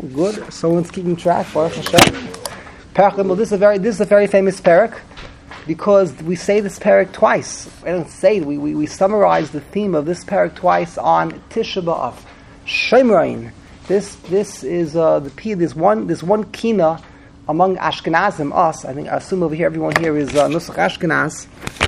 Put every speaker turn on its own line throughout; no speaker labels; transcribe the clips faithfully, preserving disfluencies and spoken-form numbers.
Good. Someone's keeping track. Baruch Hashem. Perek Gimel. This is a very, this is a very famous perek because we say this perek twice. I don't say it. We, we we summarize the theme of this perek twice on Tisha B'Av. Shemrain. This this is uh, the P. There's one there's one kina among Ashkenazim. Us. I think I assume over here everyone here is uh, Nusach Ashkenaz.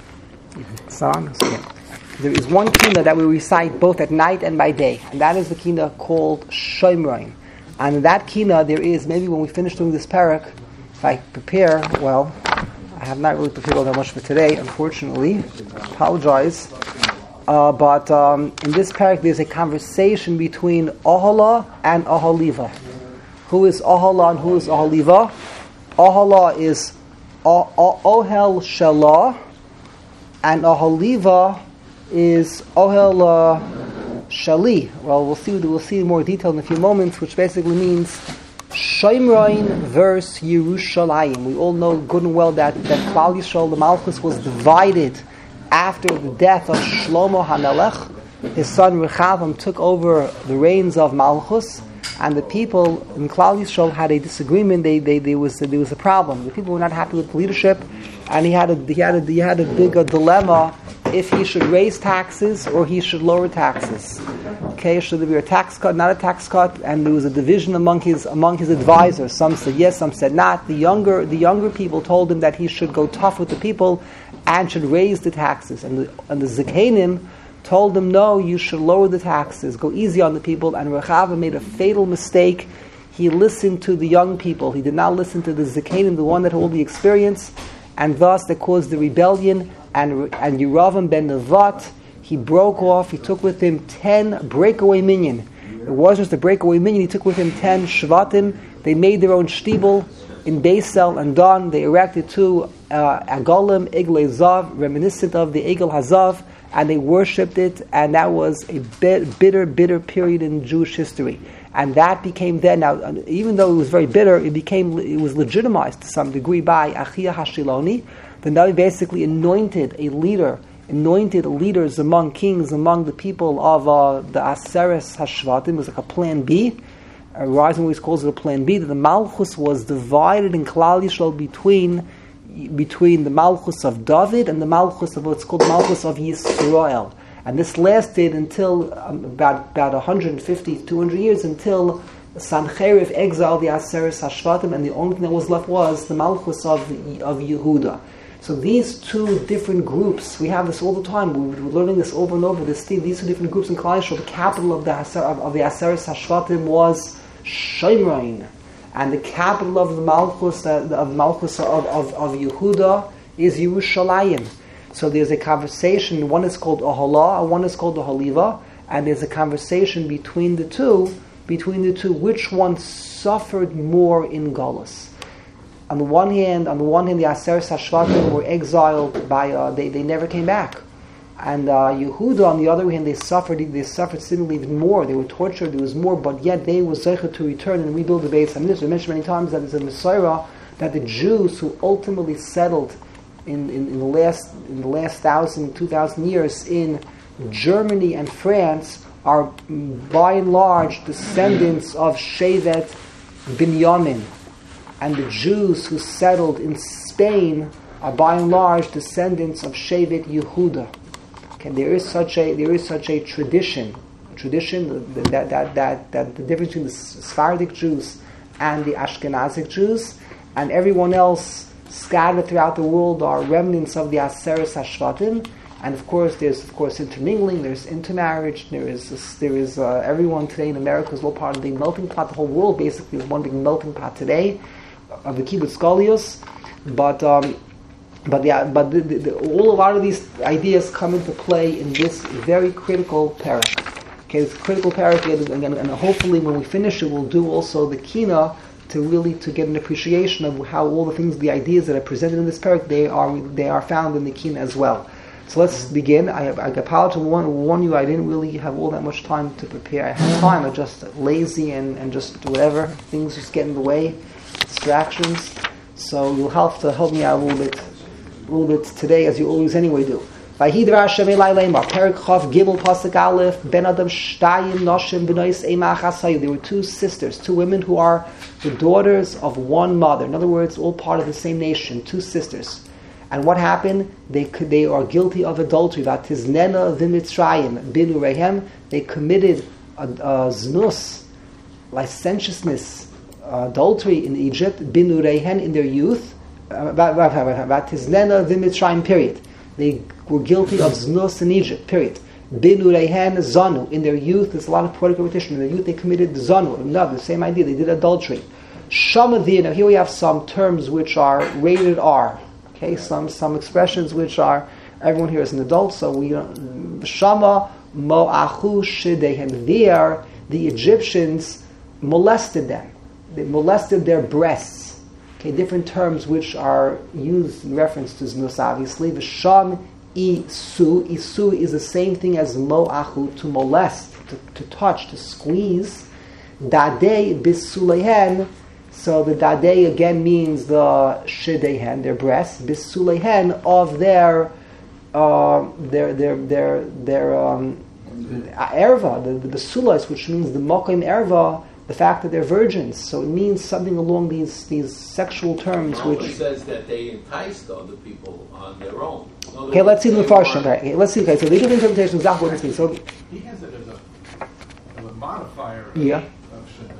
It's on. There is one kina that we recite both at night and by day, and that is the kina called Shemrain. And in that kina, there is, maybe when we finish doing this parak, if I prepare, well, I have not really prepared all that much for today, unfortunately. Apologize. Uh, but um, in this parak, there's a conversation between Oholah and Oholiva. Who is Oholah and who is Oholiva? Oholah is o- o- Ohel Shelah, and Oholiva is Ohel uh, Shali. Well, we'll see. We'll see more detail in a few moments, which basically means Shemrain versus Yerushalayim. We all know good and well that that Klal Yisrael, the Malchus, was divided after the death of Shlomo HaMelech. His son Rechavam took over the reins of Malchus, and the people in Klal Yisrael had a disagreement. They, they, there was there was a problem. The people were not happy with leadership, and he had a he had a he had a big a dilemma if he should raise taxes or he should lower taxes. Okay, should there be a tax cut, not a tax cut? And there was a division among his among his advisors. Some said yes, some said not. The younger the younger people told him that he should go tough with the people and should raise the taxes. And the and the Zikanim told him, no, you should lower the taxes, go easy on the people. And Rechavam made a fatal mistake. He listened to the young people. He did not listen to the Zikanim, the one that had all the experience, and thus that caused the rebellion. And and Yeravam ben Nevat, he broke off. He took with him ten breakaway minyan. It wasn't just a breakaway minyan. He took with him ten shvatim. They made their own shtibel in Beisel and Dan. They erected two uh, agolim, Eglei Zav, reminiscent of the Egel Hazav, and they worshipped it. And that was a bit, bitter, bitter period in Jewish history. And that became then, now, even though it was very bitter, it became it was legitimized to some degree by Achia Hashiloni. The Navi basically anointed a leader, anointed leaders among kings, among the people of uh, the Aseres Hashvatim. It was like a plan B. Uh, Rising always calls it a plan B. That the Malchus was divided in Klal Yisrael between between the Malchus of David and the Malchus of what's called the Malchus of Yisrael. And this lasted until um, about about one hundred fifty, two hundred years, until Sancherib exiled the Aseres Hashvatim, and the only thing that was left was the Malchus of of Yehuda. So these two different groups, we have this all the time. We're learning this over and over. This theme, these two different groups in Klal Yisrael. The capital of the Aser, of, of the Aseres Hashvatim was Shemrain, and the capital of the Malchus uh, of Malchus of, of, of Yehuda is Yerushalayim. So there's a conversation. One is called Oholah, and one is called Oholiva, and there's a conversation between the two. Between the two, which one suffered more in Galus? On the one hand, on the one hand, the Aseres Hashvatim were exiled by uh, they they never came back, and uh, Yehuda, on the other hand, they suffered they suffered seemingly even more. They were tortured. There was more, but yet they were zeicher to return and rebuild the Beis Hamikdash. We mentioned many times that it's a Messiah that the Jews who ultimately settled in, in, in the last in the last thousand two thousand years in Germany and France are by and large descendants of Shevet Binyamin. And the Jews who settled in Spain are by and large descendants of Shevet Yehuda. Okay, there is such a there is such a tradition, a tradition that that that that the difference between the Sephardic Jews and the Ashkenazic Jews, and everyone else scattered throughout the world are remnants of the Aseres Hashvatim. And of course, there's of course intermingling. There's intermarriage. There is there is uh, everyone today in America is all part of the melting pot. The whole world basically is one big melting pot today of the kibbutz galios, but um, but yeah, but the, the, the, all a lot of these ideas come into play in this very critical parak. Okay, this critical parak, and, and, and hopefully when we finish it, we'll do also the kina to really to get an appreciation of how all the things, the ideas that are presented in this parak, they are they are found in the kina as well. So let's begin. I, I apologize to warn, warn you, I didn't really have all that much time to prepare. I had time, I'm just lazy and, and just whatever, things just get in the way, distractions. So you'll have to help me out a little bit, a little bit today, as you always anyway do. Vayhidra Hashem Elai Leimar, Perek Chav Gimel Pasuk Aleph, Ben Adam Shtayim Noshim B'nois Eima Chasayu. There were two sisters, two women who are the daughters of one mother. In other words, all part of the same nation, two sisters. And what happened? They they are guilty of adultery. Vatiznena v'mitzrayim bin urehem. They committed a, a znus, licentiousness, uh, adultery in Egypt. Bin urehen in their youth. Vatiznena v'mitzrayim. Period. They were guilty of znus in Egypt. Period. Bin urehen zanu in their youth. There's a lot of poetic repetition. In their youth, they committed zanu. Another, the same idea. They did adultery. Shamadiyah. Now here we have some terms which are rated R. Okay, some some expressions which are, everyone here is an adult, so we don't. Shama mo'achu shideihem. There, the Egyptians molested them. They molested their breasts. Okay, different terms which are used in reference to znus, obviously. V'sham isu. Isu is the same thing as mo'achu, to molest, to, to touch, to squeeze. Dadei bisulehen. So the dadei again means the shideihen, their breasts, bisulehen of their uh, their their their their um, erva, the the sulas, which means the mokim erva, the fact that they're virgins. So it means something along these these sexual terms.
It
which
says that they enticed other people on their own. No,
okay, let's see the farshim. Okay, let's see. Okay, so the different interpretations of exactly what this means. So
he has it as a, as a modifier.
Yeah.
Of shidei.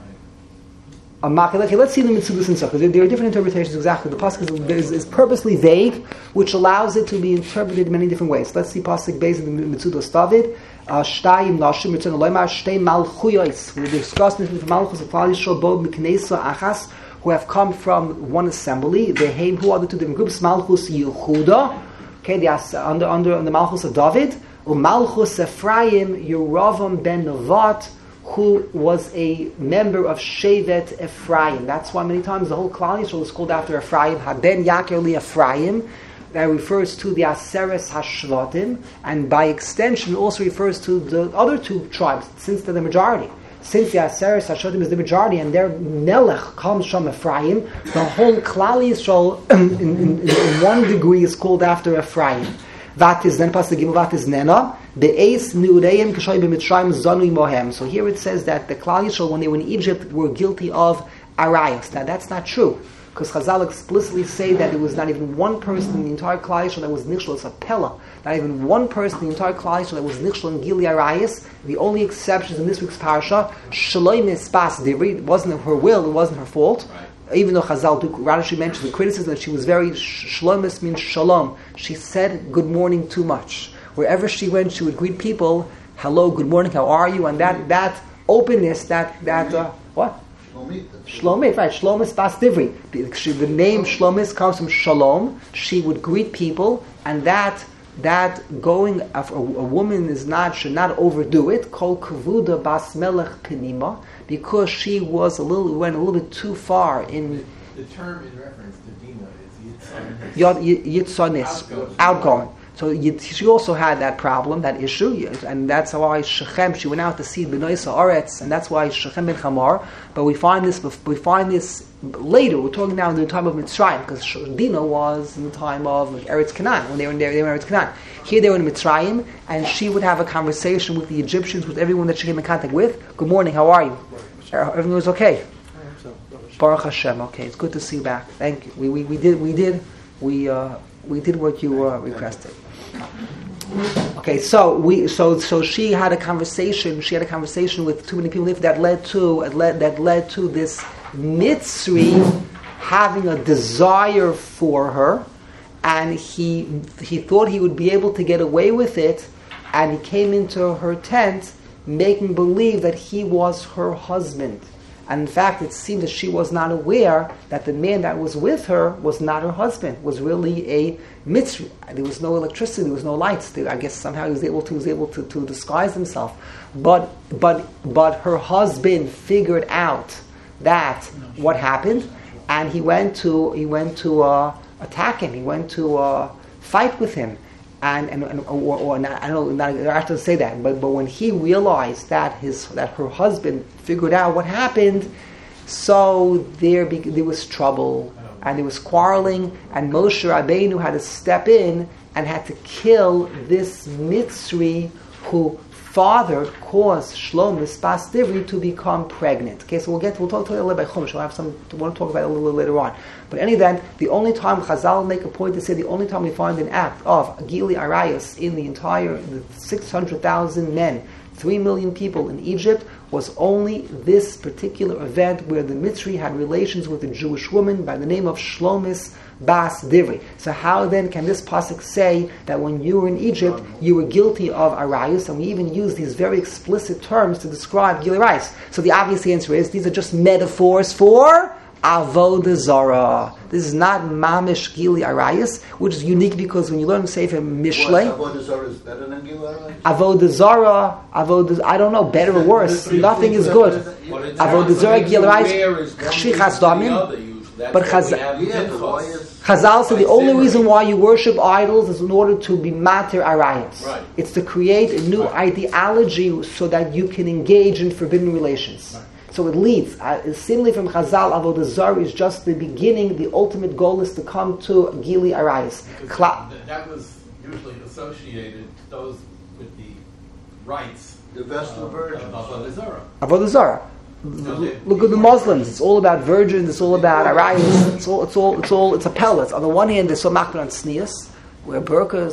Okay, let's see the mitzvahs and stuff, because there are different interpretations exactly. The pasuk is, is, is purposely vague, which allows it to be interpreted in many different ways. Let's see pasuk based on the mitzvahs David. Shtayim nashim return loymar shtei malchuyos. We discussed this with malchus of Klal Yisrael bo miknesa achas, who have come from one assembly. They came, who are the two different groups? Malchus Yehuda. Okay, they are under under the malchus of David. Or malchus Ephraim Yeravam ben Nevat, who was a member of Shevet Ephraim. That's why many times the whole Klal Yisrael is called after Ephraim. Haben Yaker li Ephraim. That refers to the Aseres Hashvatim, and by extension also refers to the other two tribes, since they're the majority. Since the Aseres Hashvatim is the majority, and their Melech comes from Ephraim, the whole Klal Yisrael, in, in, in one degree, is called after Ephraim. That is then pasuk Vat is nena. Be'es niureim kashay b'mitzrayim zanu mohem. So here it says that the Klal Yisrael, when they were in Egypt, were guilty of arayos. Now that's not true, because Chazal explicitly say that there was not even one person in the entire Klal Yisrael that was nichshel. It's a pella. Not even one person in the entire Klal Yisrael that was nichshel in gili arayos. The only exceptions in this week's parasha, shloim mispas divri. It wasn't her will. It wasn't her fault. Right. Even though Chazal, Rashi mentioned the criticism that she was very, shlomis means shalom. She said good morning too much. Wherever she went, she would greet people, hello, good morning, how are you? And that that openness, that, that uh, what? Shlomit, right, Shlomis Bas Divri. The name Shlomis comes from shalom. She would greet people, and that that going, a, a woman is not, should not overdo it, Kol Kavuda Bas Melech Penima, because she was a little, went a little bit too far in...
The term in reference to Dina is
Yitzonis. Yitzonis, outgoing. So she also had that problem, that issue, and that's why Shechem, she went out to see B'nai Sa'aretz, and that's why Shechem ben Chamar. But we find this, we find this later. We're talking now in the time of Mitzrayim, because Dina was in the time of like, Eretz Canaan, when they were in there, they were in Eretz Canaan. Here they were in Mitzrayim, and she would have a conversation with the Egyptians, with everyone that she came in contact with. Good morning, how are you? Everything was okay. Baruch Hashem. Okay, it's good to see you back. Thank you. We we, we did we did we uh, we did what you uh, requested. Okay, so we so so she had a conversation. She had a conversation with too many people that led to led, that led to this Mitzri having a desire for her, and he he thought he would be able to get away with it, and he came into her tent making believe that he was her husband. And in fact, it seemed that she was not aware that the man that was with her was not her husband, was really a mitzri. There was no electricity, there was no lights. I guess somehow he was able to he was able to, to disguise himself. But but but her husband figured out that what happened, and he went to he went to uh, attack him. He went to uh, fight with him. And, and, and or, or not, I don't know, not, I have to say that, but but when he realized that his that her husband figured out what happened, so there be, there was trouble and there was quarreling, and Moshe Rabbeinu had to step in and had to kill this Mitzri who father caused Shlomis Bas Divri to become pregnant. Okay, so we'll get we'll talk to a little bit about Chumash. We'll have some. We want to talk about it a little later on. But in any event, the only time Chazal make a point to say the only time we find an act of Gili Arayos in the entire the six hundred thousand men, three million people in Egypt was only this particular event where the Mitzri had relations with a Jewish woman by the name of Shlomis Bas Divri. So how then can this pasuk say that when you were in Egypt, you were guilty of arayos? And we even use these very explicit terms to describe gili arayos. So the obvious answer is these are just metaphors for avodah zarah. This is not mamish gili arayos, which is unique because when you learn Sefer Mishlei,
avodah zarah is better than gili arayos?
Avodah zarah, avodah, I don't know, better or worse. Nothing is good. Avodah zarah, gili arayos, shichas damim. But Chazal, Chazal said the only reason why you worship idols is in order to be matir arayos.
Right.
It's to create a new right. ideology so that you can engage in forbidden relations. Right. So it leads, uh, seemingly from Chazal, avodah zarah is just the beginning. The ultimate goal is to come to gili arayos.
Kla- that was usually associated those with the rites.
The Vestal
uh,
Virgins.
Of avodah zarah.
Avodah zarah. Look at the Muslims. It's all about virgins. It's all about arayos. It's all. It's all. It's all. It's a pellet. On the one hand, they're so makbid on tznius, wear burqas,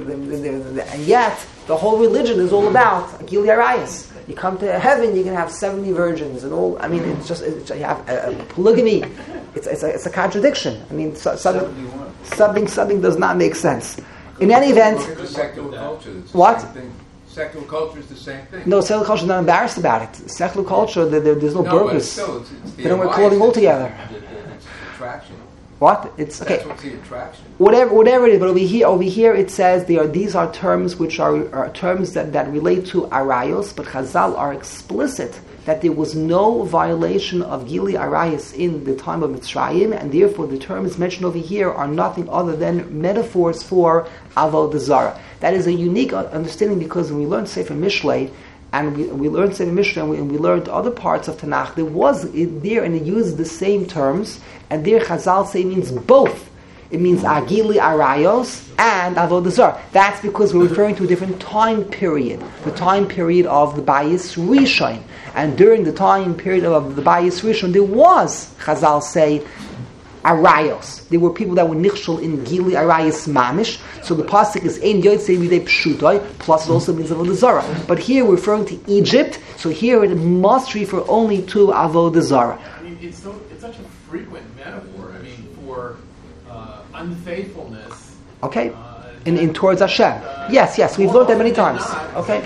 and yet the whole religion is all about gili arayos. You come to heaven, you can have seventy virgins and all. I mean, it's just it's, you have a, a polygamy. It's it's a, it's a contradiction. I mean, so, something something something does not make sense. In any event, what?
Secular culture is the same thing.
No, secular culture is not embarrassed about it. Secular culture, there, there, there's no,
no
burqas.
Still, it's, it's the
they don't wear clothing altogether.
It's attraction.
What? It's okay.
That's what's the attraction.
Whatever, whatever it is. But over here, over here, it says they are. These are terms which are, are terms that, that relate to arayos. But Chazal are explicit that there was no violation of gili arayos in the time of Mitzrayim, and therefore the terms mentioned over here are nothing other than metaphors for avodah zarah. That is a unique understanding because when we learned Sefer Mishlei, and we, we learned Sefer Mishlei, and we, and we learned other parts of Tanakh, there was it there, and it used the same terms, and there Chazal say means both. It means agili arayos and avodah zarah. That's because we're referring to a different time period, the time period of the Bayis Rishon. And during the time period of the Bayis Rishon, there was, Chazal say, arayos. There were people that were nichshel in gili arayos mamish. So the pasuk is ein yotzei midei pshutai, plus it also means avodah zarah. But here we're referring to Egypt, so here it must refer only to avodah zarah.
I mean, it's so it's such a frequent metaphor. I mean, for uh, unfaithfulness.
Okay,
uh,
in, in towards Hashem. Uh, yes, yes, we've learned that many times. Okay.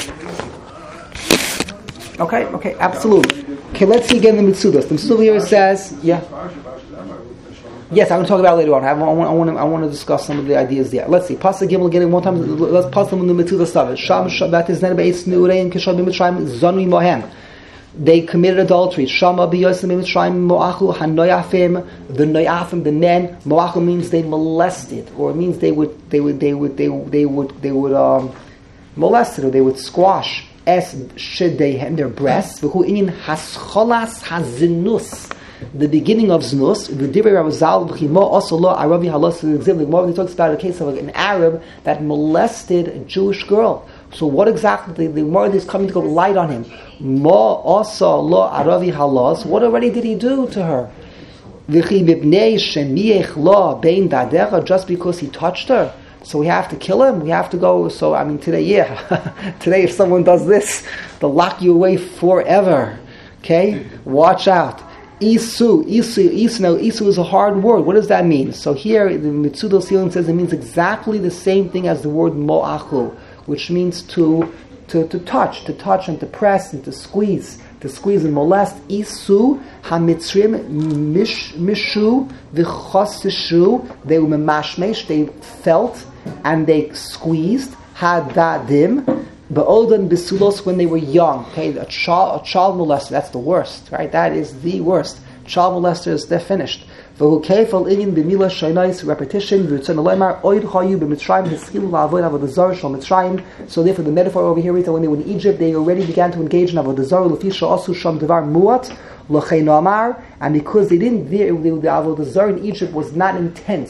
Okay, okay, absolutely. Okay, let's see again the Mitzudas. The Mitzudah here says, yeah. Yes, I'm going to talk about it later on. I want, I want, I want, to, I want to discuss some of the ideas there. Let's see. Pasuk Gimel again one time. Let's pause them in the Mitzudah stuff. Sham Shabbat is not beis neurein kisham b'mitzrayim zanui mohem. They committed adultery. Shama b'yosem b'mitzrayim moachu hanoyafim. The noyafim, the men. Moachu means they molested, or it means they would, they would, they would, they would, they would, they would um, molest it, or they would squash. Es shedehem, their breasts. V'hu inin hascholas hazinus. The beginning of znus, the divrei Rav Zal b'chimo also lo Arabi halos exhibit. He talks about a case of an Arab that molested a Jewish girl. So what exactly the Gemara is coming to go light on him? Mo also lo Arabi halos. What already did he do to her? V'chi b'bnei shemiech lo bein dadecha, just because he touched her. So we have to kill him. We have to go. So I mean, today, yeah, today if someone does this, they'll lock you away forever. Okay, watch out. Isu, Isu, Isu. Now, Isu is a hard word. What does that mean? So here, the Mitzudah Silin says it means exactly the same thing as the word mo'achu, which means to, to, to touch, to touch and to press and to squeeze, to squeeze and molest. Isu, hamitzrim, mish, mishu, v'chosishu. They were memashmesh, they felt and they squeezed. Hadadim. Ba'odan bisulos, when they were young. Okay, a child, a child molester, that's the worst, right? That is the worst. Child molesters, they're finished. V'hu keifal inyan b'mila shaynais, repetition. V'rutzon aleimar oid chayu b'mitzrayim hiskilu la'avoid avodah zarah shal mitzrayim. So therefore, the metaphor over here is that when they were in Egypt, they already began to engage in avodah zarah. L'fisha asu sham devar muat l'chein amar, and because they didn't, the avodah zarah in Egypt was not intense.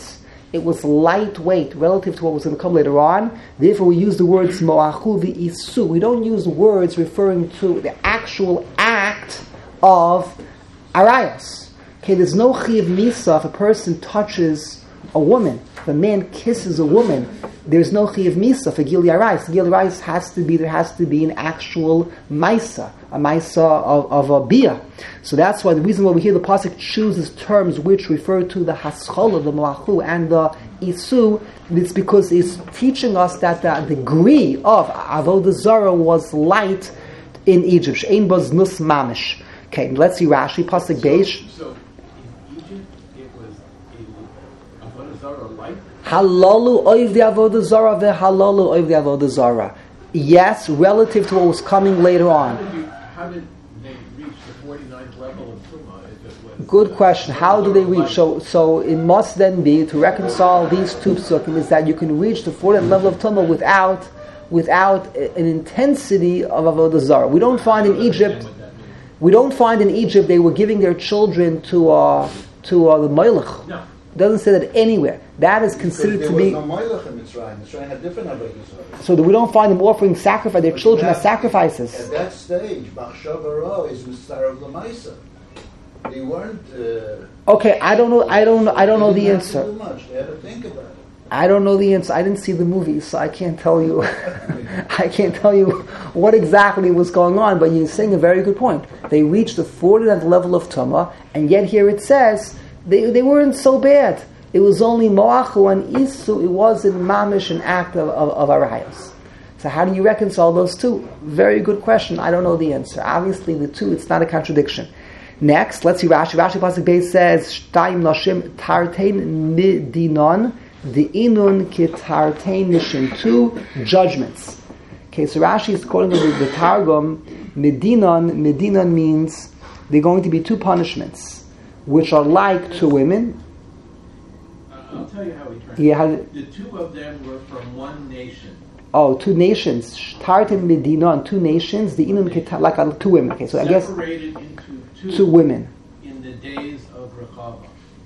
It was lightweight relative to what was going to come later on. Therefore, we use the words mo'achu v'isu. We don't use words referring to the actual act of arayos. Okay, there's no chiyuv misa if a person touches a woman. If a man kisses a woman, there's no chiyuv misa for gil yarayis. Gil yarayis has to be, there has to be an actual maisa, a maisa of, of a bia. So that's why the reason why we hear the pasuk chooses terms which refer to the haschola, the malachu, and the isu, it's because it's teaching us that the degree of avodah zarah was light in Egypt. She'ein baz nus mamish. Okay, let's see Rashi, pasuk beish.
So, in Egypt, it was a avodah zarah light?
Halalu oiv the avodah zarah v'halalu oiv the avodah zarah. Yes, relative to what was coming later
How did,
on.
you, how did they reach the forty-ninth level of Tumah if it was...
Good question. How do they reach? So, so it must then be to reconcile these two psukim is that you can reach the fortieth level of Tumah without, without an intensity of avodah zarah. We don't find in Egypt. We don't find in Egypt they were giving their children to uh, to uh, the Melech.
No.
It doesn't say that anywhere. That is considered to be.
There was no Moilech in Mitzrayim. Mitzrayim had different avodah zarah.
So that we don't find them offering sacrifice their children as sacrifices.
At that stage, Machshava Ra is Mitzvah of Lamaisa. They weren't. Uh,
Okay, I don't know. I don't. I don't know
they
the
didn't have to
answer.
do much. They had to think about it.
I don't know the answer. I didn't see the movie, so I can't tell you. I can't tell you what exactly was going on. But you're saying a very good point. They reached the fortieth level of Tumah, and yet here it says they they weren't so bad. It was only Moachu and Isu. It wasn't Mamish, an act of, of, of Arayos. So how do you reconcile those two? Very good question. I don't know the answer. Obviously, the two, it's not a contradiction. Next, let's see Rashi. Rashi Pasuk Beis says, Shtayim Nashim Tartein Midinon, the Inun Kitartein Nishim. Two judgments. Okay, so Rashi is quoting the, the Targum. Medinon, Medinon means there are going to be two punishments, which are like two women.
I'll tell you how we translate.
Yeah, how,
The two of them were from one nation.
oh, two nations. Tartan Medina, two nations. The Inun Ketar, like uh, two women. Okay, so I guess
separated into two,
two women.
in the days of Rechava.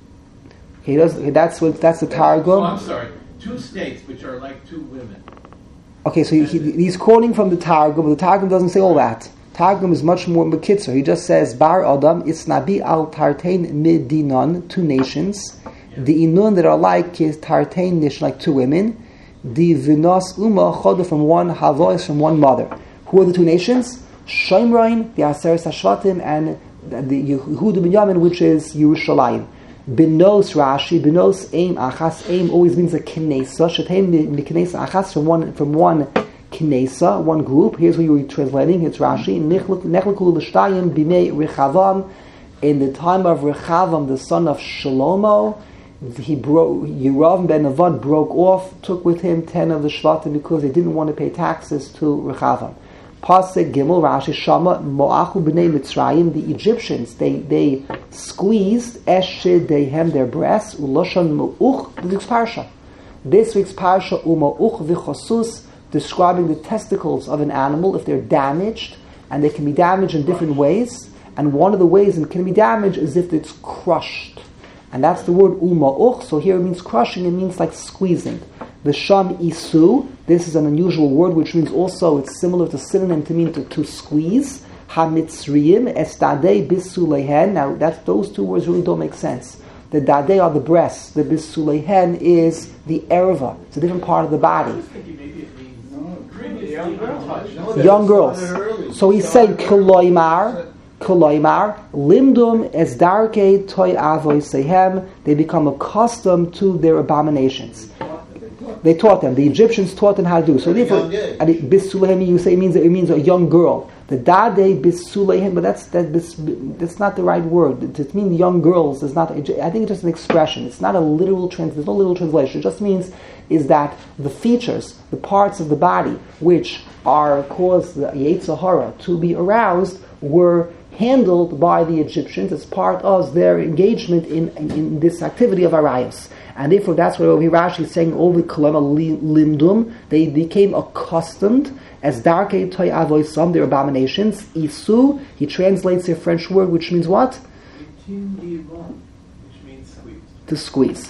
Okay, that's, okay, that's what that's the
Oh,
Targum.
I'm sorry. Two states which are like two women.
Okay, so he, he, he's quoting from the Targum, but the Targum doesn't say all that. Targum is much more mekitzer. He just says Bar Adam Isnabi al Tartain Medinon, two nations. The Inun that are like is Tartain Nish, like two women. The Vinos Uma Choda from one Havois from one mother. Who are the two nations? Shomrain, the Aseres Hashvatim, and the Yehuda Binyamin, which is Yerushalayim. Benos Rashi, Benos Aim Achas. Aim always means a Knesa. Shatain Knesa Achas from one from one Knesa, one group. Here's what you're translating. It's Rashi. Nechlekul L'Shtayim Bimei Rechavam. In the time of Rechavam, the son of Shlomo, he broke. Yerav ben Nevat broke off, took with him ten of the Shvatim because they didn't want to pay taxes to Rechavam. Pasuk Gimel Rashi Shama Moachu b'nei Mitzrayim. The Egyptians they they squeezed eshed dehem their breasts uloshon meuch. This week's parsha. This week's parsha umeuch v'chosus, describing the testicles of an animal if they're damaged, and they can be damaged in different ways. And one of the ways it can be damaged is if it's crushed. And that's the word uma'uch. So here it means crushing, it means like squeezing. The sham isu, this is an unusual word which means also, it's similar to synonym to mean to, to squeeze. Ha-mitzriyim estadei bisulehen. Now that's, those two words really don't make sense. The dadei are the breasts. The bisulehen is the erva. It's a different part of the
I
body.
was thinking maybe it means previously untouched.
No, that
Young
was
girls.
early.
So he said kiloimar. Koloimar, limdum es darke toy avoy sehem. They become accustomed to their abominations. They taught them. The Egyptians taught them how to do. So therefore, bisulehem you say it means it means a young girl. The dade bisulehem, but that's that bis, that's not the right word. To mean young girls is not. I think it's just an expression. It's not a literal trans. There's no literal translation. It just means is that the features, the parts of the body which are caused the Yetzer Hara to be aroused were handled by the Egyptians as part of their engagement in, in, in this activity of arayos. And therefore that's what Rashi is saying, all the kalama limdum, they became accustomed as darkei toy avoisam, their abominations. Isu, he translates a French word which means what?
Which means squeeze.
To squeeze.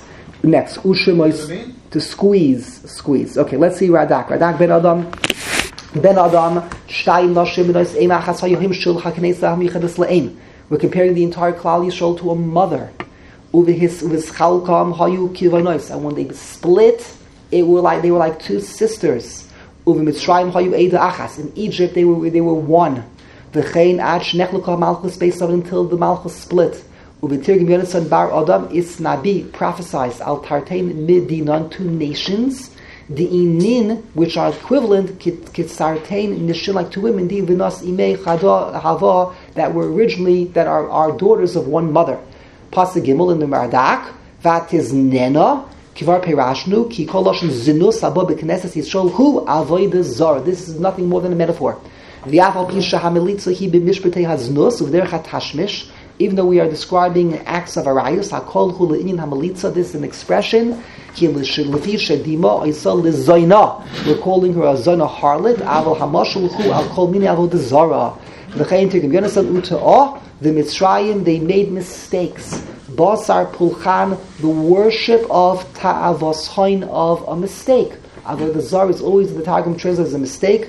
Next, Ushemois, to squeeze, squeeze. Okay, let's see Radak. Radak ben Adam, ben Adam, Shtayim Nashim B'nois Eim Achas Hayohim Shul HaKnesset HaMichadus Le'ein. We're comparing the entire Klal Yisrael to a mother. Uvehis Uves Chalkam Hayu Kivanois. And when they split, it were like they were like two sisters. Uve Mitzrayim Hayu Eida Achas. In Egypt, they were they were one. V'chein Ad Shnechluka Malchus based on until the Malchus split. Uvetirgim Yonasan Bar Adam is Nabi prophesies al Tartain Midinan, two nations. The inin, which are equivalent, Kitsartain Nishin, like two women, Di Vinas Imei Chada Hava, that were originally that are, are daughters of one mother. Pasuk Gimel in the Mardak, Vatiz Nena. Kivar Perashnu, Ki Koloshin Zinus, Abba Bekneses Yisrael, Hu Avoid Zar. This is nothing more than a metaphor. V'afal Pisha Hamelitza Hi B'Mishpetei Haznus, Uvderchat Hashmish. Even though we are describing acts of arayus, Hakol Hu Le'inyan Hamelitza, this is an expression. Ki L'Lefi Shedima Oisa L'Zoyna. We're calling her a Zoyna harlot. Aval Hamashul Hu Al Kol Mini Avod Zara. V'chein Tirgim Yonasan Uta'ah. The Mitzrayim, they made mistakes. Basar Pulchan, the worship of Ta'avoshain, of a mistake. Avodah Zarah is always the Targum translates as a mistake.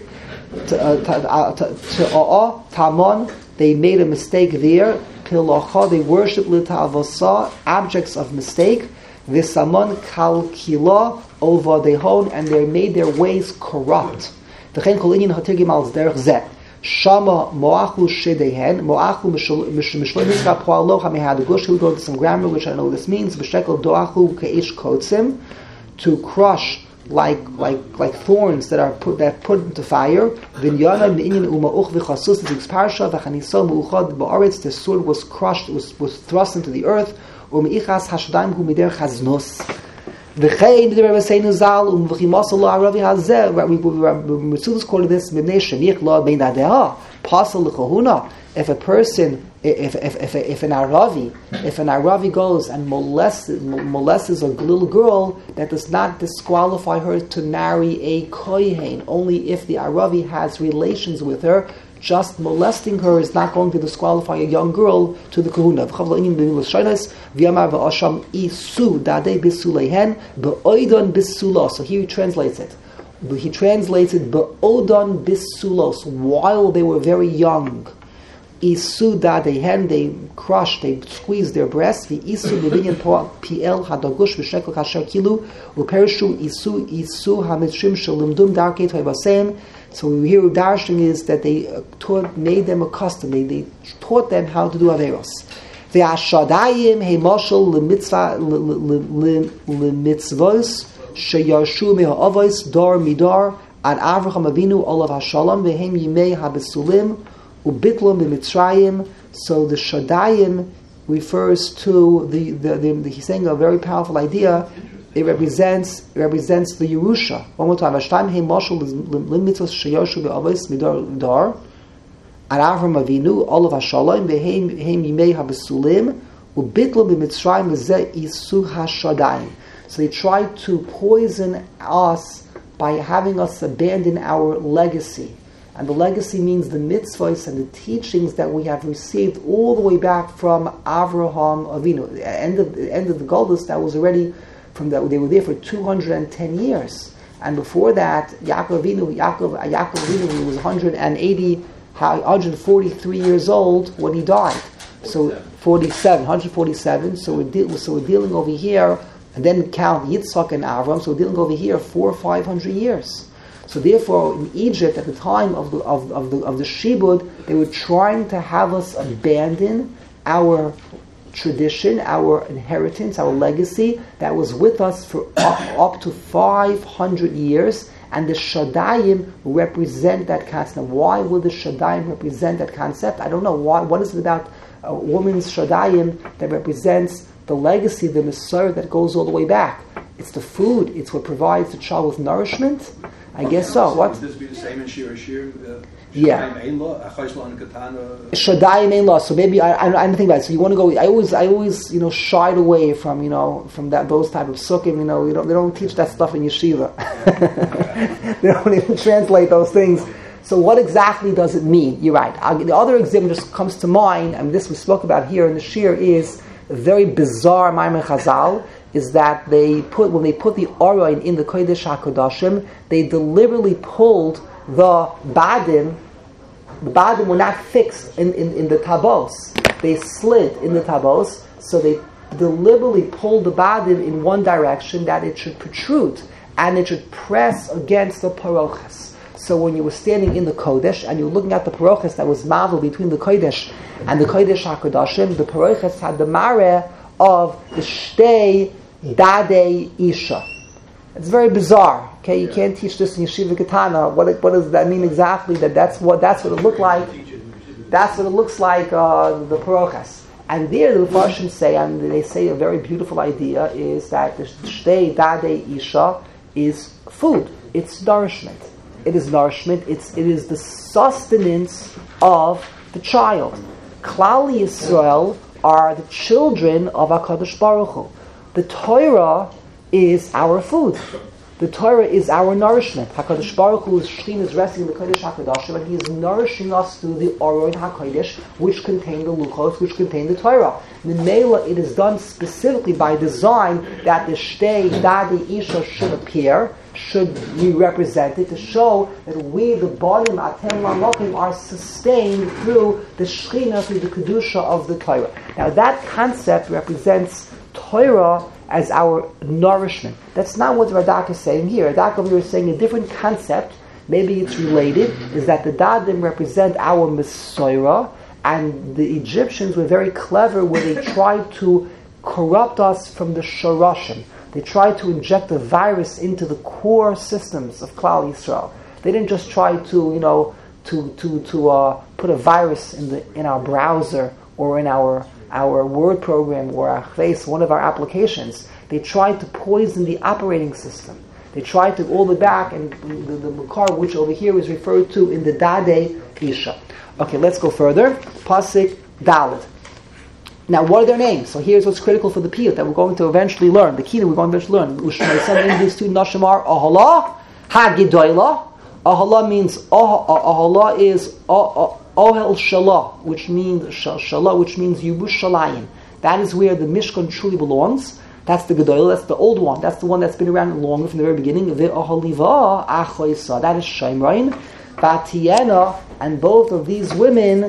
Ta'ah, Tamon, they made a mistake there. Pilacha, they worship L'Ta'avosa, objects of mistake. V'samon Kalkila, Ovadehon, and they made their ways corrupt. V'chein Kol Inyan Hatirgim Al Zderech Zeh. Shama Moachu Shedehen, Moachu Mishloim Miska Poalo Hamehadugush. He'll go to some grammar, which I know this means. B'shekel Doachu Keish Kotzim, to crush like like like thorns that are put that put into fire. Vinyana Me'inyan Umauch V'chasus Zig's Parsha V'chaniso Mu'uchad Ba'aretz. The sword was crushed, was was thrust into the earth. U'meichas Hashdaim Hu Mider Chaznus. V'chein the Rebbe Seinu Zal um v'chimasol ha'aravi hazeh. We Mitzvahs call this Mibnei Shemich Lo Bein Adeha Pasal L'Chahuna. If a person, if if if if an Aravi, if an Aravi goes and molests molests a little girl, that does not disqualify her to marry a kohen. Only if the Aravi has relations with her. Just molesting her is not going to disqualify a young girl to the kahuna. So here he translates it. He translates it be'odon bisulos, while they were very young. Isu dadehen, they crushed, they squeezed their breasts. Isu b'binyan piel hadagush v'shekel kasher kilu u'perishu isu isu hamitzrim shalumdum darkei toivasem. So we hear darshan is that they uh, taught, made them accustomed. They, they taught them how to do averos. The ashadayim heimoshel lemitzvah lemitzvos sheyarshu mehaavos dar midar ad Avraham Avinu olav hashalom vehem yimei habesulim ubitlum b'mitzrayim. So the shadayim refers to the, the, the, the he's saying a very powerful idea. It represents it represents the Yerusha. One more time. Ashtam hey mashal limitzos sheyarshu be'avos midar dar ad Avraham Avinu olav hashalom vehem yimei habesulim ubitlum b'mitzrayim zeh isu hashadayim. So they tried to poison us by having us abandon our legacy. And the legacy means the mitzvahs and the teachings that we have received all the way back from Avraham Avinu. The end of the end of the Golus, that was already from that they were there for two hundred ten years. And before that, Yaakov Avinu, Yaakov, Yaakov Avinu, he was one hundred eighty, one hundred forty-three years old when he died. So forty-seven, one hundred forty-seven. So we're de- so we're dealing over here. And then count Yitzchak and Avram, so we're dealing over here four or five hundred years. So therefore, in Egypt, at the time of the of, of the of the Shibud, they were trying to have us abandon our tradition, our inheritance, our legacy that was with us for up, up to five hundred years. And the Shadayim represent that concept. Now, why would the Shadayim represent that concept? I don't know. Why. What is it about a woman's Shadayim that represents the legacy, the Messiah that goes all the way back? It's the food. It's what provides the child with nourishment. I okay, guess so. What? Would this be the same in Shir Shir? Uh, yeah. Shadayim Ein Lo. So maybe I, I, I don't think about it. So you want to go? I always, I always, you know, shied away from you know from that those type of sukkim. You know, you don't, they don't teach that stuff in yeshiva. They don't even translate those things. So what exactly does it mean? You're right. I'll, the other example just comes to mind, and this we spoke about here in the Shir is a very bizarre Maimon Chazal. is that they put when they put the Aron in the Kodesh HaKodashim, they deliberately pulled the badim. The badim were not fixed in, in, in the tabos. They slid in the tabos, so they deliberately pulled the badim in one direction that it should protrude and it should press against the parochas. So when you were standing in the Kodesh and you were looking at the parochas that was marvel between the Kodesh and the Kodesh HaKodashim, the parochas had the mareh of the shtei dadei isha. It's very bizarre. Okay, you can't teach this in Yeshiva Katana. What what does that mean exactly? That that's what that's what it looked like. That's what it looks like. Uh, the parochas. And there the Mepharshim say, and they say a very beautiful idea is that the shtei dadei isha is food. It's nourishment. It is nourishment. It's it is the sustenance of the child. Klal Yisrael are the children of HaKadosh Baruch Hu. The Torah is our food. The Torah is our nourishment. HaKadosh Baruch Hu's Shekhinah is resting in the Kodesh HaKodashim, and He is nourishing us through the Aron HaKodesh, which contain the Luchos, which contain the Torah. Memela, it is done specifically by design that the Shtei Dadi Isha should appear, should be represented, to show that we, the Banim Atem Lamokim, are sustained through the Shekhinah, through the Kedusha of the Torah. Now that concept represents Torah as our nourishment. That's not what Radak is saying here. Radak over here is saying a different concept. Maybe it's related. Is that the Dadim represent our Mesorah, and the Egyptians were very clever where they tried to corrupt us from the Shorashim. They tried to inject a virus into the core systems of Klal Yisrael. They didn't just try to, you know, to to to uh, put a virus in the in our browser or in our our Word program or our face, one of our applications. They tried to poison the operating system. They tried to all the back, and the, the Makar, which over here is referred to in the Dadei Isha. Okay, let's go further. Pasik Dalet. Now, what are their names? So here's what's critical for the piyut that we're going to eventually learn. The key that we're going to eventually learn. Ushmaisan in these two nashim are Ahala, Hagidoila. Ahala means, Ahala is Ohel Shalah, which means Shalah, which means Yerushalayim. That is where the Mishkan truly belongs. That's the Gedolah, that's the old one. That's the one that's been around longer from the very beginning. Ve'ahaliva achoisa. That is Shemrain. Vatiena, and both of these women,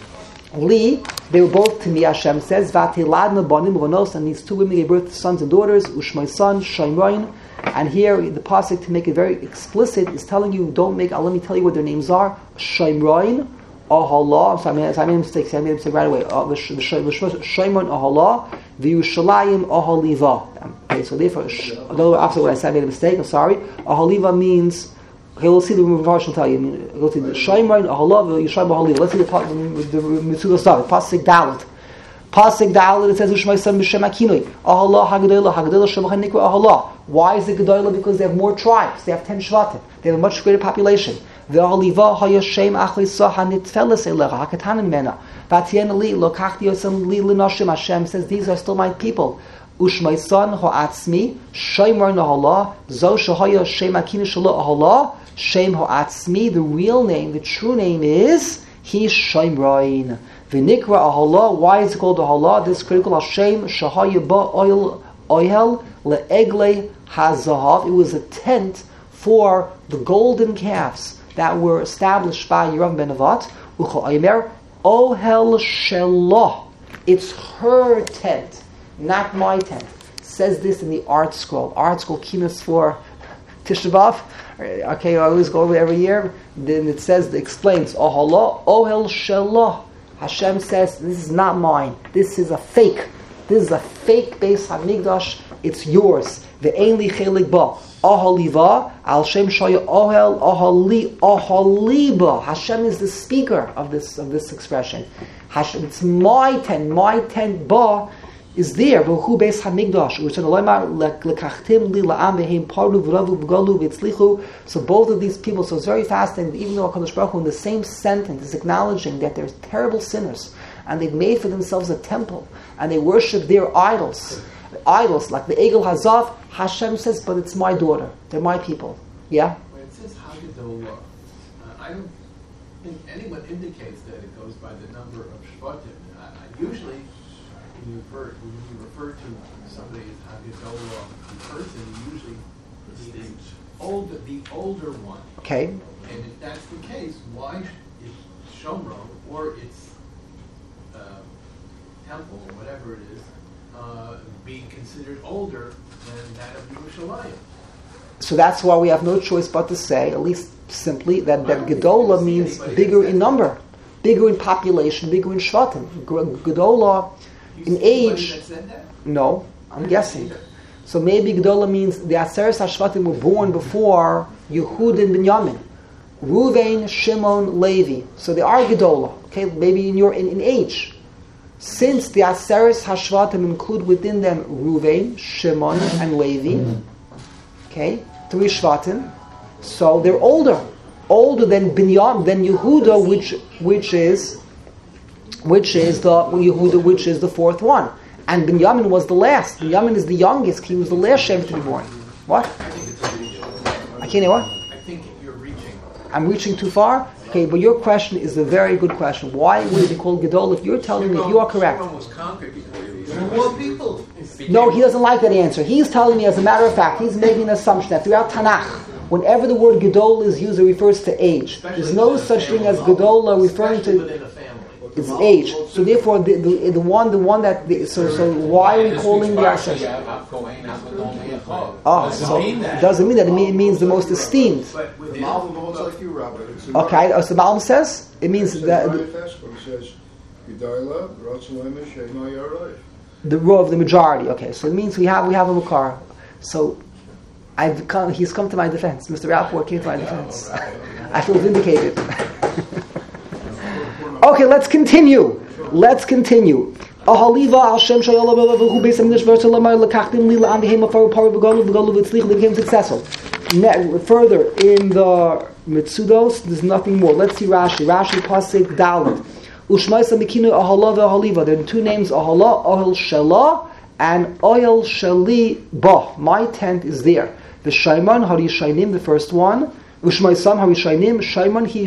Li, they were both to me, Hashem says, Vatiladna banim vanos, and these two women gave birth to sons and daughters, Ushmai son, Shemrain. And here, the pasuk, to make it very explicit, is telling you, don't make, uh, let me tell you what their names are. Shemrain, Ahala, I'm sorry, I made a mistake, I made a mistake right away. Shemrain, Ahala, V'Yushalayim, Ahaliva. Okay, so therefore, after what I said, I made a mistake, I'm sorry. Ahaliva means, okay, we'll see the Mepharshim will tell you. Go to the Shemrain, Ahala, V'Yushalayim, Ahaliva. Let's see the Mitzvah start. Pasuk Dalet. Pasuk Dalet, it says, Ushmai son b'shem akinoi. Ahala, Hagdolah, Hagdolah, Shemachan Nikra, Ahala. Why is it Gedolah? Because they have more tribes. They have ten Shvatim. They have a much greater population. Ve'aliva hayashem achlisah hanitfeles elecha hakatanim mena. V'atien li lokachti yosem li l'nashim. Hashem says, these are still my people. Ushmai son ho'atzmi shemar nahala zo shahaya shem akinu shelo ahala shem ho'atzmi. The real name, the true name is he Shemrain. V'nikra ahala. Why is it called ahala? This is critical. Hashem shahaya ba oil oil le'egle hazahav. It was a tent for the golden calves that were established by Yeravam ben Nevat. Ucho Aymer Ohel Shelah. It's her tent, not my tent. It says this in the Art Scroll. Art Scroll Kinos for Tisha B'Av. Okay, I always go over every year. Then it says, it explains Ohala Ohel Shelah. Hashem says, this is not mine. This is a fake. This is a fake Beis Hamikdash. It's yours. Ve'ein li chelik ba. Ahaliva, al shem shaya ohel, ahali, ahaliba. Hashem is the speaker of this of this expression. Hashem, it's my tent, my tent ba is there. V'hu beis hamikdash. So both of these people, so it's very fast, and even though HaKadosh Baruch Hu in the same sentence is acknowledging that they're terrible sinners, and they've made for themselves a temple, and they worship their idols, idols like the Egel Hazav, Hashem says, but it's my daughter. They're my people. Yeah?
When it says Haggadah, uh, I don't think anyone indicates that it goes by the number of Shvatim. Uh, usually, when you refer when you refer to somebody as Hagadola, the person usually is the older the older one.
Okay.
And if that's the case, why is Shomro or its uh, temple or whatever it is uh, being considered older than that of Yerushalayim?
So that's why we have no choice but to say, at least simply, that, that Gedola means bigger in number, bigger in population, bigger in Shvatim. Gedola in age.
That said that?
No, I'm guessing. So maybe Gedola means the Aseres HaShvatim were born before Yehud and Binyamin. Ruvain, Shimon, Levi. So they are Gedola. Okay, maybe in your in, in age. Since the Aseres HaShvatim include within them Ruvain, Shimon, and Levi. Okay, three Shvatim. So they're older, older than Binyam, than Yehuda, which which is which is the Yehuda, which is the fourth one, and Binyamin was the last. Binyamin is the youngest; he was the last Shevet to be born. What?
I think it's a reach.
I can't hear what?
I think you're reaching.
I'm reaching too far. Okay, but your question is a very good question. Why would it be called Gedol if you're telling me if you are correct?
Shimon was conquered before you.
There are more people.
No, he doesn't like that answer. He's telling me, as a matter of fact, he's making an assumption that throughout Tanakh, whenever the word Gedol is used, it refers to age. There's no such thing as Gedola referring
Especially
to
within a family.
its age. So therefore, the, the, the one, the one that, the, so so why are we calling the Asher? Ah, so it doesn't mean that. It, mean, it means the most esteemed.
But
The
within
Malvin holds like you, Robert. It's in
Okay, uh, so the Malm says it means that
It says, Gedalah, Ratzalema, Shema Yarayv.
the row of the majority. Okay, so it means we have we have a Makar. So I've come, he's come to my defense. Mister Rapport came to my defense. I feel vindicated. Okay, let's continue. Let's continue. Ahaliva al Shem Shayala Belavu Beisam Nishver Lamar Lakachtim Lila Am Behema Faru Paru Begalu Begalu Vitzlich. They became successful. Ne- further in the Mitsudos, there's nothing more. Let's see Rashi. Rashi Pasik Dalit. Ushmaisa Mikinu Ahala Ahaliva. There are two names: Ahala, Ohel Shela, and Ohel Sheli Ba. My tent is there. The Shaiman Harishainim, the first one. Ushmaisam Harishainim. Shaiman he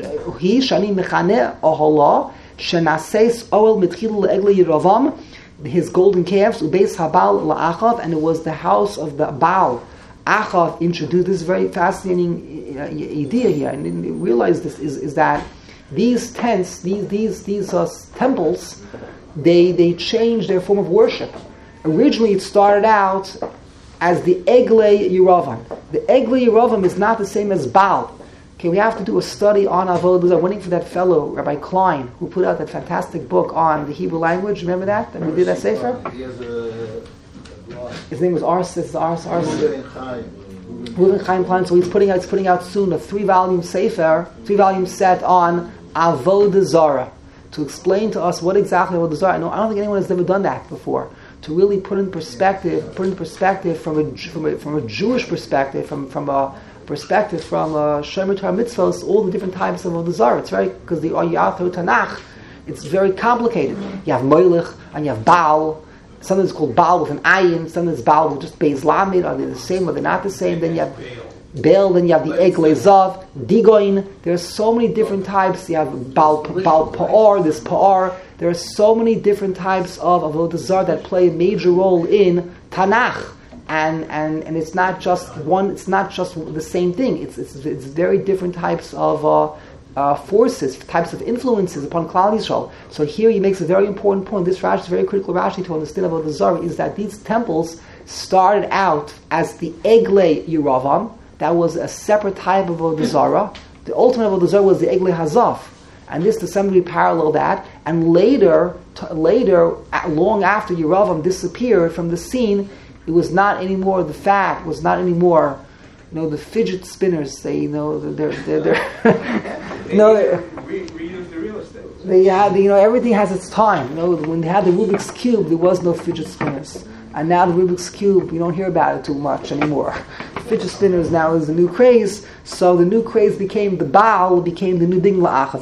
he Shani Mechane Ahala. Shenaseis Oel Mitchil Le'egle Yeravam, his golden calves, Ubeis Habal La'achav, and it was the house of the Baal. Achav introduced this very fascinating uh, idea here, and then realize this is, is that these tents, these these these uh, temples, they they changed their form of worship. Originally, it started out as the Egle Yeravam. The Egle Yeravam is not the same as Baal. Okay, we have to do a study on Avodah Zarah. I'm waiting for that fellow, Rabbi Klein, who put out that fantastic book on the Hebrew language. Remember that? And we did that sefer?
He has a blog.
His name was Ars. Ars. Ars.
Ruben Chaim.
Ruben Chaim Klein. So he's putting out. He's putting out soon a three-volume sefer, three-volume set on Avodah Zarah, to explain to us what exactly Avodah Zarah. I know. I don't think anyone has ever done that before. To really put in perspective, put in perspective from a from a, from a Jewish perspective, from from a perspective from uh, Shomer Torah mitzvahs, all the different types of Avodah Zarah. It's very, because the Ayato Tanakh, it's very complicated. You have Moilech and you have Baal. Sometimes it's called Baal with an ayin. Sometimes it's Baal with just Beis Lamed. Are they the same? Are they not the same? Then you have Baal. Then you have the Egle Zav, Digoin. There's so many different types. You have Baal Baal Pa'or. This Pa'or. There are so many different types of Avodah Zarah that play a major role in Tanakh. And, and and it's not just one. It's not just the same thing. It's it's, it's very different types of uh, uh, forces, types of influences upon Klal Yisrael. So here he makes a very important point. This Rashi is very critical. Rashi to understand about the Zarah is that these temples started out as the Egle Yeravam. That was a separate type of Avodah Zarah. The ultimate Avodah Zarah was the Egle Hazaf, and this to some degree parallel that. And later, t- later, long after Yeravam disappeared from the scene. It was not anymore the fat. Was not anymore, you know, the fidget spinners. They, you know, they're they're, they're you know, they're,
Reuse the real estate.
they had, you know, everything has its time. You know, when they had the Rubik's cube, there was no fidget spinners, and now the Rubik's cube, you don't hear about it too much anymore. Fidget spinners now is the new craze. So the new craze became the Baal, became the new Ding La'achav.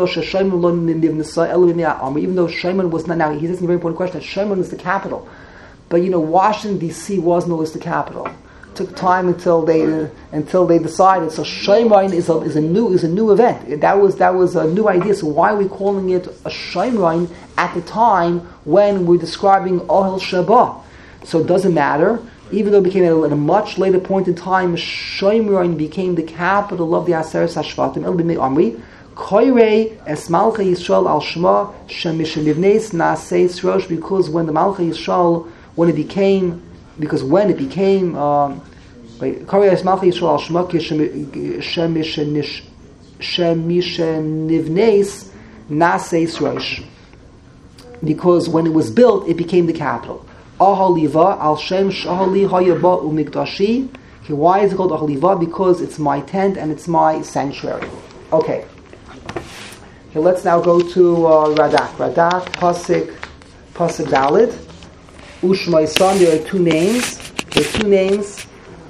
Even though Shaiman was not, now he's asking a very important question. That Shaiman is the capital. But you know, Washington D C was no is the capital. To took time until they uh, until they decided. So Shomrain is a is a new is a new event. That was that was a new idea. So why are we calling it a Shomrain at the time when we're describing Ohel Shabbat? So it doesn't matter. Even though it became at a, at a much later point in time, Shomrain became the capital of the Aseret Hashvatim. El b'mei Amri. Koirei es Malcha Yisrael al Shema Shemishenivnes Naaseis Rosh, because when the Malcha Yisrael, when it became, because when it became, um, Koirei es Malcha Yisrael al Shema Shemishenivnes Naaseis Rosh, because when it was built, it became the capital. Ahaliva al Shem Shahali Hayaba Umikdashi. Okay, why is it called Ahaliva? Because it's my tent and it's my sanctuary. Okay. Okay, let's now go to uh, Radak. Radak, Pasik, Pasik Dalit. Ushmai Son, there are two names. There are two names.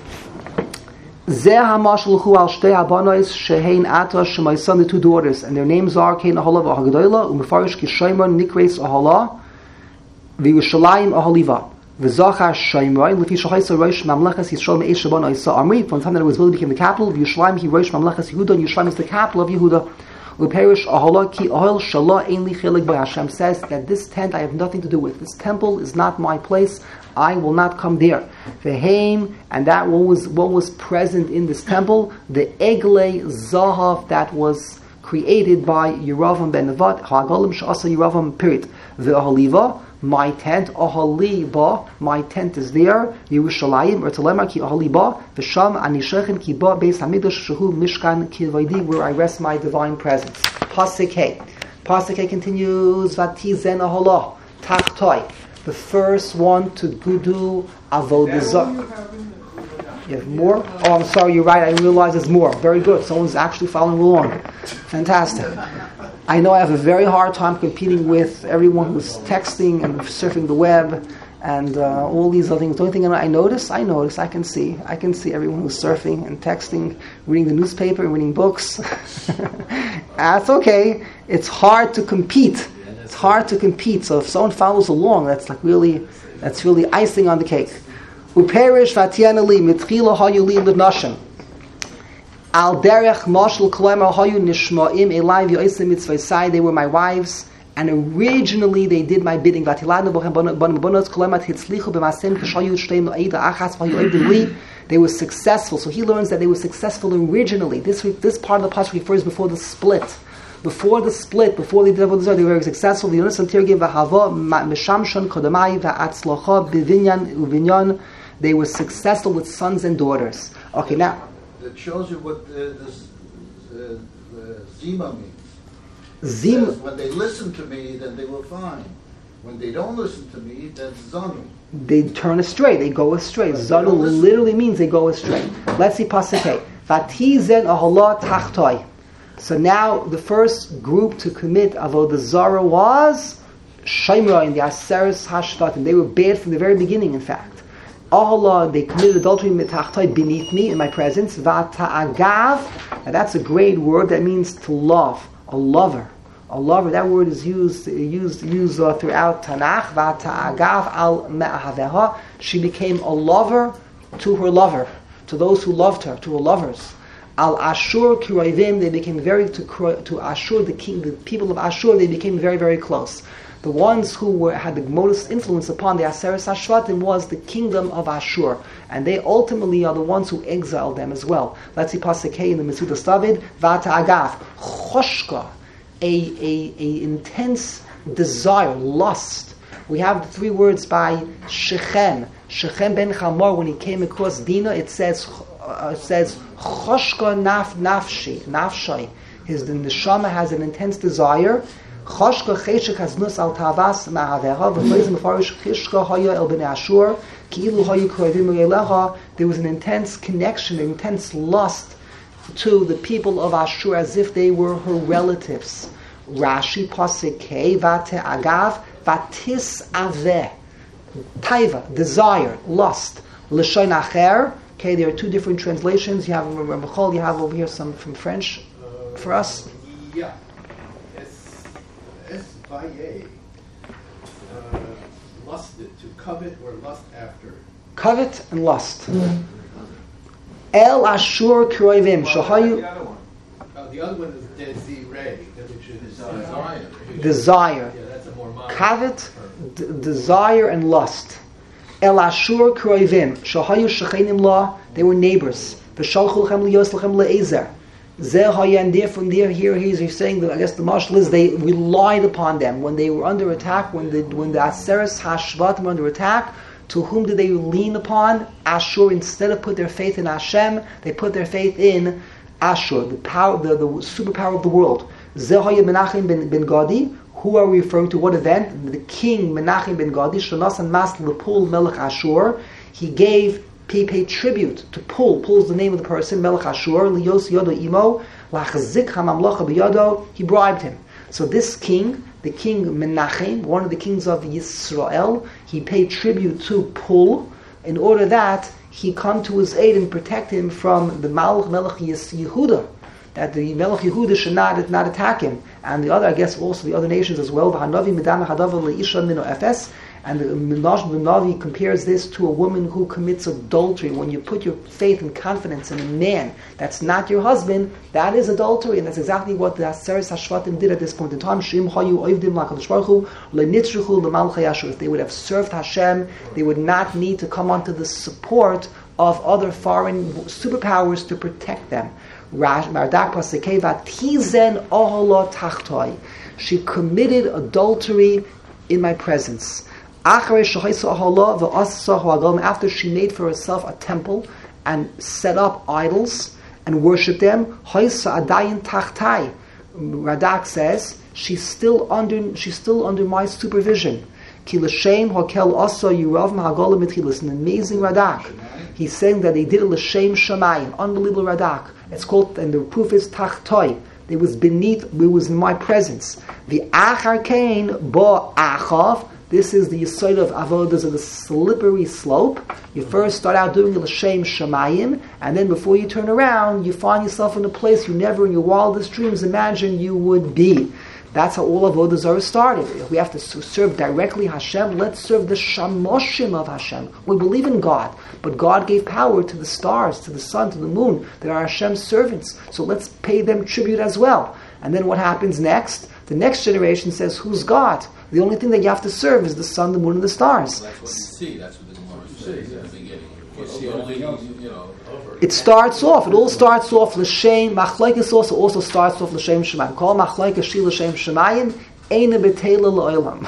Zeh HaMashluchu al Shtei HaBanois Shehein Ata Shemai Son, the two daughters, and their names are Kein Ahala v'Hagdoila, Umefarish Kishaymon Nikreis Ahala, V'Yushalayim Ahaliva. V'Zachar Shaymon, Lefi Shachaisa Rosh Mamlechas Yisrael Me'esh Shabana Isa Amri. From the time that it was built, it became the capital. V'Yushalayim He Rosh Mamlechas Yehuda, and Yushalayim is the capital of Yehuda. Uperish Ahala Ki Ohel Shala Ainli Chelik by Hashem says that this tent I have nothing to do with. This temple is not my place. I will not come there. Veheim, and that what was what was present in this temple, the Egle Zahav that was created by Yeravam ben Nevat, Hagalim Shasa Yeravam period. The Ahaliva, my tent, Ahaliba, my tent is there. Yerushalayim, Ertelema ki Ahaliba, V'sham Anishechem ki ba Beis Hamikdash Shehu Mishkan Kivaydi, where I rest my divine presence. Pasuk Hey. Pasuk Hey continues, Vatizen Ahala, Tachtoi, the first one to do Avodah Zarah. You have more? Oh, I'm sorry, you're right, I realize there's more. Very good, someone's actually following along. Fantastic. I know I have a very hard time competing with everyone who's texting and surfing the web and uh, all these other things. The only thing I notice, I notice, I can see. I can see everyone who's surfing and texting, reading the newspaper, reading books. That's okay. It's hard to compete. It's hard to compete. So if someone follows along, that's like really, that's really icing on the cake. Uperish v'atiyanali mitchila hayuli livnashim. Al derech mashal kolemer hayu nishma'im elai v'yosim mitzvasai. They were my wives, and originally they did my bidding. V'atilanu b'chem bonot kolemat hitzlichu b'masem kishayu shteim lo'eda achas v'hayu oivdim li. They were successful. So he learns that they were successful originally. This this part of the pasuk refers before the split. Before the split, before they did Avodah Zarah, they were very successful. V'yonis antirgim v'hava mishamshon kodamai v'atzlocha b'vinyan u'vinyan. They were successful with sons and daughters. Okay, now.
It shows you what uh, this uh, uh, Zima means.
Zima.
When they listen to me, then they will find. When they don't listen to me, that's Zanu.
They turn astray. They go astray. Zanu literally means they go astray. Let's see Pasuk. Vatizen ahala tachtoi. So now the first group to commit Avodah Zarah was Shomra in the Aseret Hashvatim. They were bad from the very beginning, in fact. Ahala, they committed adultery mitachtai, beneath me, in my presence. Vata'agav, and that's a great word that means to love, a lover, a lover. That word is used used used uh, throughout Tanakh. Vata'agav al me'ahaveha. She became a lover to her lover, to those who loved her, to her lovers. Al Ashur Kiraivim, they became very to to Ashur, the king, the people of Ashur, they became very very close. The ones who were, had the most influence upon the Aseret Hashvatim was the kingdom of Ashur, and they ultimately are the ones who exiled them as well. Let's see Pasuk Hey in the Metzudas David. Vata Agaf Choshka, a, a a intense desire, lust. We have the three words by Shechem. Shechem ben Chamor, when he came across Dinah, it says uh, it says Choshka naf nafshi nafshai. His the neshama has an intense desire. Choshka cheshek haznus al tavas ma'aveha v'choizim mefarish chishka haya el b'nei Ashur ki'ilu hayu kroivim u'yelecha. There was an intense connection, an intense lust to the people of Ashur as if they were her relatives. Rashi pasuk Hey vate agav vatis aveh taiva, desire, lust. L'shon acher. Okay, there are two different translations. You have Ramachol, you have over here some from French for us.
Yeah. Vaye, uh, lusted, to covet or lust after.
Covet and lust. El Ashur Kroivim Shahayu.
The other one.
Oh, the other one is desire, which is
Desire.
Desire.
Yeah, that's a more modern
Covet,
term.
d- desire and lust. El Ashur Kroivim Shahayu Shechenim La. They were neighbors. V'shalchu lechem liyos lechem le'ezer. Zeh hayan there from there. Here he's, he's saying that I guess the mashal is they relied upon them when they were under attack. When the when the Aseres Hashvatim were under attack. To whom did they lean upon? Ashur. Instead of put their faith in Hashem, they put their faith in Ashur, the power, the, the superpower of the world. Zehaya Menachem ben, ben Gadi. Who are we referring to? What event? The king Menachem ben Gadi. Shanasan Mas Lepul Melech Ashur. He gave, he paid tribute to Pul. Pul is the name of the person. Melech Ashur. Liyos Yodo Imo. Lachzik Hamamlocha B'Yodo. He bribed him. So this king, the king Menachem, one of the kings of Yisrael, he paid tribute to Pul in order that he come to his aid and protect him from the Malach Melech Yehuda, that the Melech Yehuda should not, not attack him. And the other, I guess also the other nations as well. V'hanavi Midana Hadava Leisha Mino Efes. And the Navi compares this to a woman who commits adultery. When you put your faith and confidence in a man that's not your husband, that is adultery, and that's exactly what the Aseres Hashvatim did at this point in time. If they would have served Hashem, they would not need to come onto the support of other foreign superpowers to protect them. She committed adultery in my presence. After she made for herself a temple and set up idols and worshipped them, Radak says she's still under she's still under my supervision. An amazing Radak. He's saying that they did a l'shem shamayim, unbelievable Radak. It's called, and the proof is tachtoi. It was beneath, it was in my presence. The achar kain bo achav. This is the yesod of avodas of the slippery slope. You first start out doing the l'shem shamayim, and then before you turn around, you find yourself in a place you never in your wildest dreams imagined you would be. That's how all avodas zarah started. If we have to serve directly Hashem, let's serve the shamoshim of Hashem. We believe in God, but God gave power to the stars, to the sun, to the moon, that are Hashem's servants. So let's pay them tribute as well. And then what happens next? The next generation says, who's God? The only thing that you have to serve is the sun, the moon, and the stars.
Well, that's what you see. That's what the Gemara says in the beginning. You see only, you know.
It starts off, it all starts off, L'shem, Machlaikis also also starts off L'shem Shemayim. Call Machlaikis Shi L'shem Shemayim, Eina B'Teila L'Olam.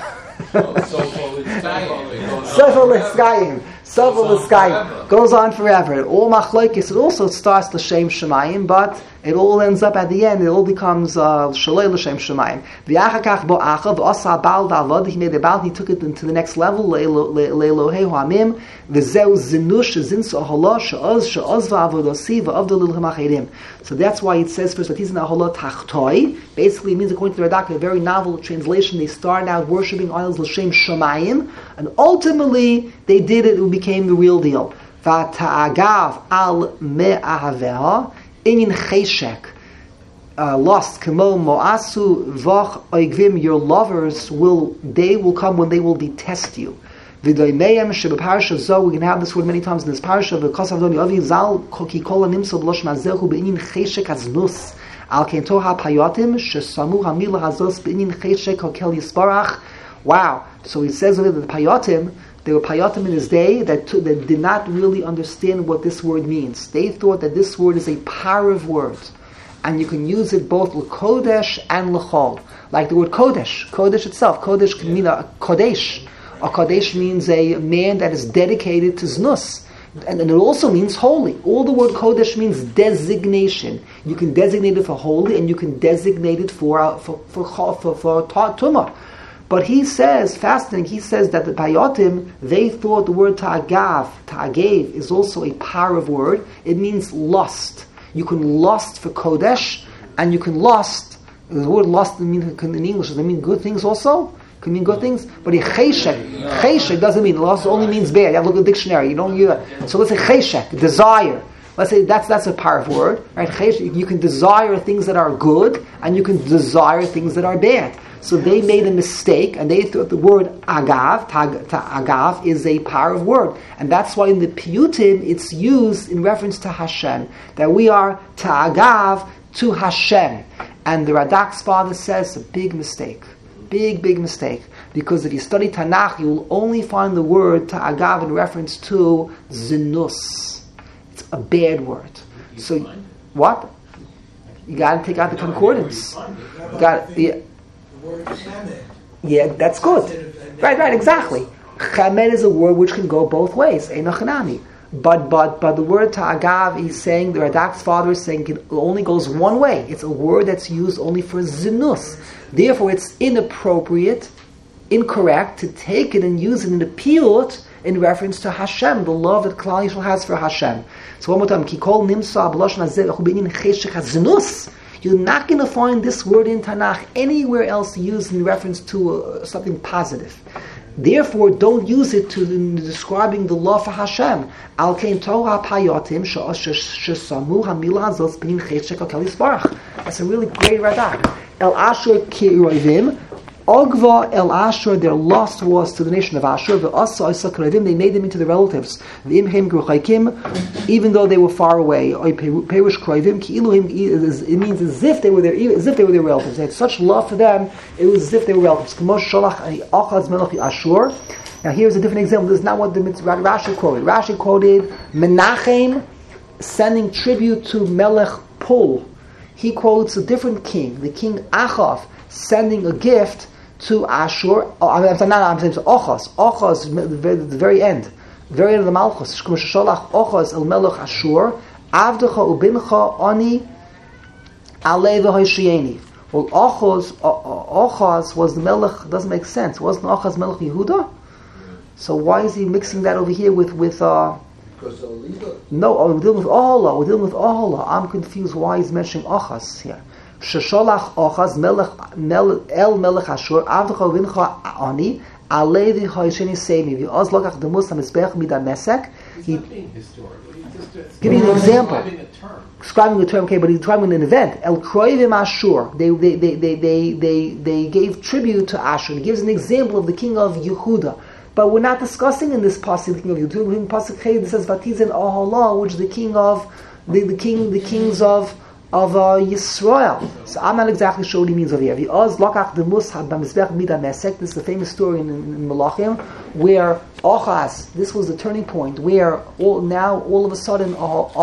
Sofel L'Skayim. Sofel L'Skayim. Goes on forever. All Machlaikis, it also starts L'shem Shemayim, but it all ends up at the end, it all becomes Shalei L'shem Shemayim. V'yachakach bo achav, v'asa ba'al da'avad, he made a ba'al, he took it into the next level, Le'elohei ha'amim, v'zeu zinush, zinsu ahala, she'oz, she'oz v'avodosi, v'avdol l'ilchem achirim. So that's why it says first, that he's in ahala tachtoi, basically it means, according to the Radak, a very novel translation, they started out worshipping idols L'shem Shemayim, and ultimately, they did it, it became the real deal. V'ta'agav al me'ahaveha, Inyan cheshek, uh, lost kamo moasu vach oigvim. Your lovers will they will come when they will detest you. V'doimeim shebeparsha zo. We can have this word many times in this parsha. V'kosav doni avi zal koki kol animso b'losh mazechu b'inyan cheshek aznus al kento hapayotim shesamu hamila hazos b'inyan cheshek hokel yisbarach. Wow! So he says over the payotim. There were payotim in his day that, t- that did not really understand what this word means. They thought that this word is a parav word, and you can use it both l'kodesh and l'chol. Like the word kodesh, kodesh itself, kodesh can mean a kodesh. A kodesh means a man that is dedicated to znus, and, and it also means holy. All the word kodesh means designation. You can designate it for holy, and you can designate it for uh, for for for, for, for tumah. But he says, fasting, he says that the Payotim, they thought the word ta'agav, ta'agev, is also a parav word. It means lust. You can lust for Kodesh, and you can lust, the word lust in English, does it mean good things also? Can mean good things? But a cheshek, cheshek doesn't mean, lust only means bad. You have to look at the dictionary, you don't use that. So let's say cheshek, desire. Let's say that's that's a parav word, right? Cheshek, you can desire things that are good, and you can desire things that are bad. So they made a mistake, and they thought the word agav, tag, ta, agav, is a power of word. And that's why in the Piyutim, it's used in reference to Hashem, that we are ta'agav to Hashem. And the Radak's father says, a big mistake. Big, big mistake. Because if you study Tanakh, you will only find the word ta'agav in reference to zinus. It's a bad word. So, what? You got to take out the concordance. You got yeah. Yeah, that's good. Right, right, exactly. Chamed is a word which can go both ways. Einachanami. But but but the word ta'agav, he's saying, the Radak's father is saying, it only goes one way. It's a word that's used only for zinus. Therefore, it's inappropriate, incorrect to take it and use it in the piyut in reference to Hashem, the love that Klal Yisrael has for Hashem. So one more time, Kikol nimsa b'lashon hazeh v'chubinin cheshek hazinus. You're not going to find this word in Tanakh anywhere else used in reference to uh, something positive. Therefore, don't use it to in describing the love for Hashem. Al kein Torah payotim shesamu hamila hazos b'nin cheshek al kal yisbarach. That's a really great radak. El Asher kiroivim. Ogva el Ashur, their lost was to the nation of Ashur. The Asa Isa Karavim, they made them into the relatives. The Imhem Gruchaikim, even though they were far away. Perish Karavim, Ki Iluhim, it means as if they were their as if they were their relatives. They had such love for them, it was as if they were relatives. K'mosh Sholach Achaz Melech Ashur. Now here's a different example. This is not what the Rashi quoted. Rashi quoted Menachem sending tribute to Melech Pul. He quotes a different king, the king Achav, sending a gift to Ashur. Oh, I'm sorry, not I'm saying to Ochaz. Ochaz, the very, the very end, the very end of the Malchus. Sholach Ochaz el Melech Ashur, Avdecha ubincha ani alei v'hoshiyeni. Well, Ochaz, Ochaz was the Melech. Doesn't make sense. Wasn't Ochaz Melech Yehuda? So why is he mixing that over here with with? Uh,
because of leader.
No, oh, we're dealing with Ohola. We're dealing with Ohola. I'm confused why he's mentioning Ochaz here. Shesholach Ochaz Melech Mel El Melech Ashur Avdecha Vincha Ani Alei V'Hosheni Seimi V'Oz Lokach Demus HaMizbech Midan Mesek. He give me an example. Describing a term, okay, but he's describing an event. El Kroivim Ashur. They they they they they they they gave tribute to Ashur. He gives an example of the king of Yehuda. But we're not discussing in this pasuk the king of Yehuda. In pasuk Hey, it says Vatizin Oholah, which is the king of the, the king the kings of. of uh, Yisrael. So I'm not exactly sure what he means over here. This is the famous story in, in Malachim, where Ochaz, this was the turning point, where all, now all of a sudden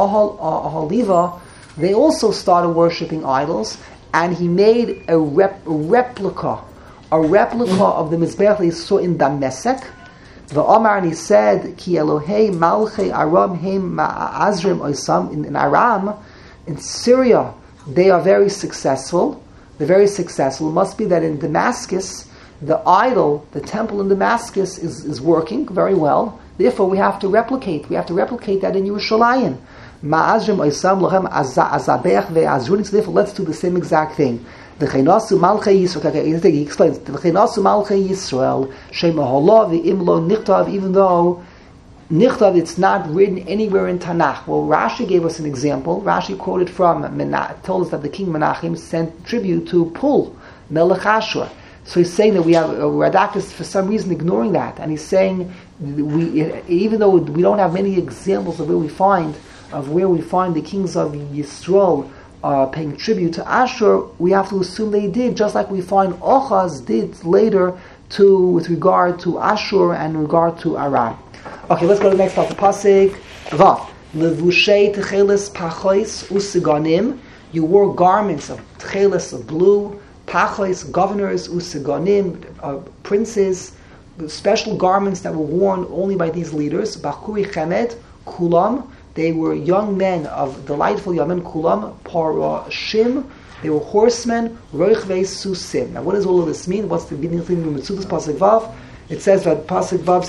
Ahaliva, they also started worshipping idols, and he made a, rep, a replica, a replica of the Mizbeach that he saw in Damascus. The Omar, and he said, Ki Elohei Malchei Aram Heim Ma'azrim Oisam, in Aram, in Syria, they are very successful. They're very successful. It must be that in Damascus, the idol, the temple in Damascus is, is working very well. Therefore, we have to replicate. We have to replicate that in Yerushalayim. Ma'azrim oisam lohem azabech ve'azrunim. So therefore, let's do the same exact thing. The Chenasu Malchei Yisrael. He explains. The Chenasu Malchei Yisrael shemaholah ve'imlo nichtav. Even though Nichtav, it's not written anywhere in Tanakh. Well, Rashi gave us an example. Rashi quoted from, Menach, told us that the king Menachem sent tribute to Pul, Melech Ashur. So he's saying that we have, uh, Radak is for some reason ignoring that. And he's saying, we, even though we don't have many examples of where we find, of where we find the kings of Yisrael uh, paying tribute to Ashur, we have to assume they did, just like we find Ochaz did later to, with regard to Ashur and regard to Aram. Okay, let's go to the next part. The pasuk Vav. Levushei techeles pachois usiganim. You wore garments of techeles of blue, pachois, governors, usiganim, uh, princes, special garments that were worn only by these leaders. Bachuri chemed kulam. They were young men of delightful young men. Kulam parashim. They were horsemen. Roichvei susim. Now, what does all of this mean? What's the meaning of the Mitzvahs pasuk Vav? It says that Pasuk Vav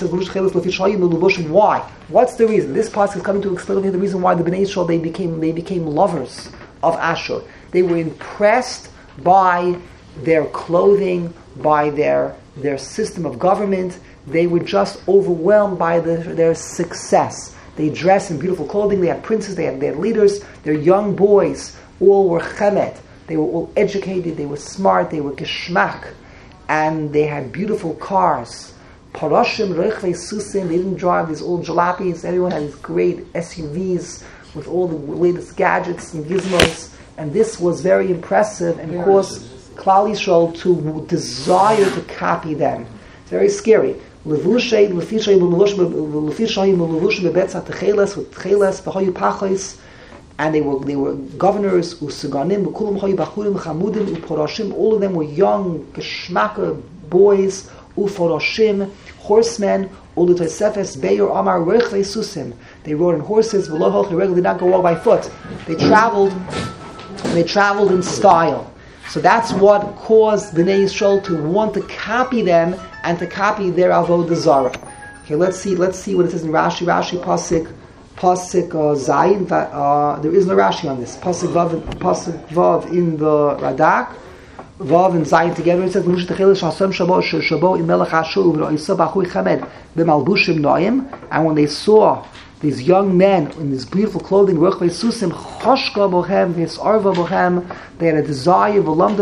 says, why? What's the reason? This Pasuk is coming to explain the reason why the Bnei Yisrael, they became, they became lovers of Ashur. They were impressed by their clothing, by their, their system of government. They were just overwhelmed by the, their success. They dressed in beautiful clothing, they had princes, they had, they had leaders, their young boys all were chemet. They were all educated, they were smart, they were geschmack. and they had beautiful cars. Paroshim Rechle Susim, they didn't drive these old jalapenos. Everyone had these great S U Vs with all the latest gadgets and gizmos, and this was very impressive and caused Klal Yisrael to desire to copy them. It's very scary. Levushay, lefishay, lefishay, levushay, bebetzat techeles, with techeles, v'hoyu pachos, and they were they were governors, usuganim, v'kulam hoyu bachurim, chamudim, uporashim. All of them were young, geschmacka boys, uforashim, horsemen. Ulu tosefes beyor amar rechle susim. They rode on horses. V'lo holch regularly did not go all by foot. They traveled. They traveled in style. So that's what caused Bnei Yisrael to want to copy them and to copy their avodah zarah. Okay, let's see. Let's see what it says in Rashi. Rashi pasuk pasuk uh, Zayin. Uh, there is no Rashi on this. Pasuk vav, pasuk vav in the Radak. Vav and Zayin together. It says Lush techelish hasam shabo shabo in melech Ashur v'loisa b'achui chamed b'malbushim noim. And when they saw these young men in this beautiful clothing, they had a desire,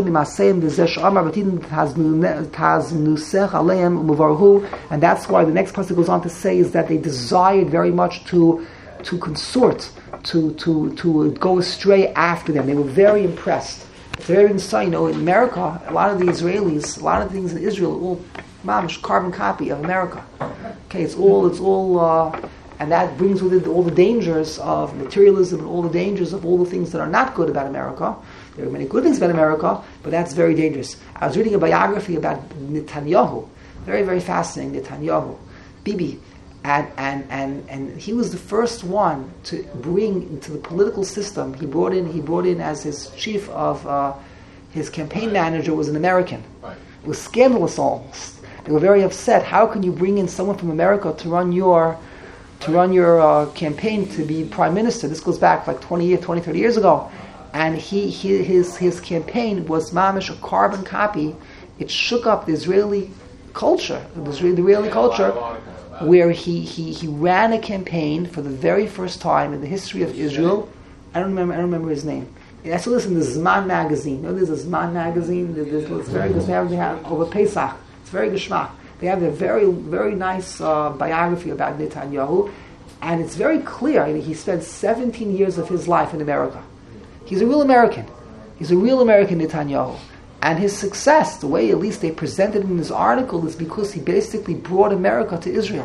and that's why the next passage goes on to say is that they desired very much to to consort, to to to go astray after them. They were very impressed. It's very insane. You know, in America, a lot of the Israelis, a lot of things in Israel, are all mamish carbon copy of America. Okay, it's all it's all. Uh, And that brings with it all the dangers of materialism and all the dangers of all the things that are not good about America. There are many good things about America, but that's very dangerous. I was reading a biography about Netanyahu, very, very fascinating, Netanyahu, Bibi, and, and, and, and he was the first one to bring into the political system, he brought in, he brought in as his chief of, uh, his campaign manager was an American. Right. It was scandalous almost. They were very upset. How can you bring in someone from America to run your to run your uh, campaign to be prime minister? This goes back like twenty, years, twenty, thirty years ago. And he, he his his campaign was mamish a carbon copy. It shook up the Israeli culture, the Israeli, the Israeli culture, where he, he, he ran a campaign for the very first time in the history of Israel. I don't remember I don't remember his name. I saw this in the Zman magazine. You know, there's a Zman magazine. There's, there's very good. They have over Pesach. It's very geschmack. They have a very, very nice uh, biography about Netanyahu, and it's very clear. I mean, he spent seventeen years of his life in America. He's a real American. He's a real American, Netanyahu. And his success, the way at least they presented in this article, is because he basically brought America to Israel.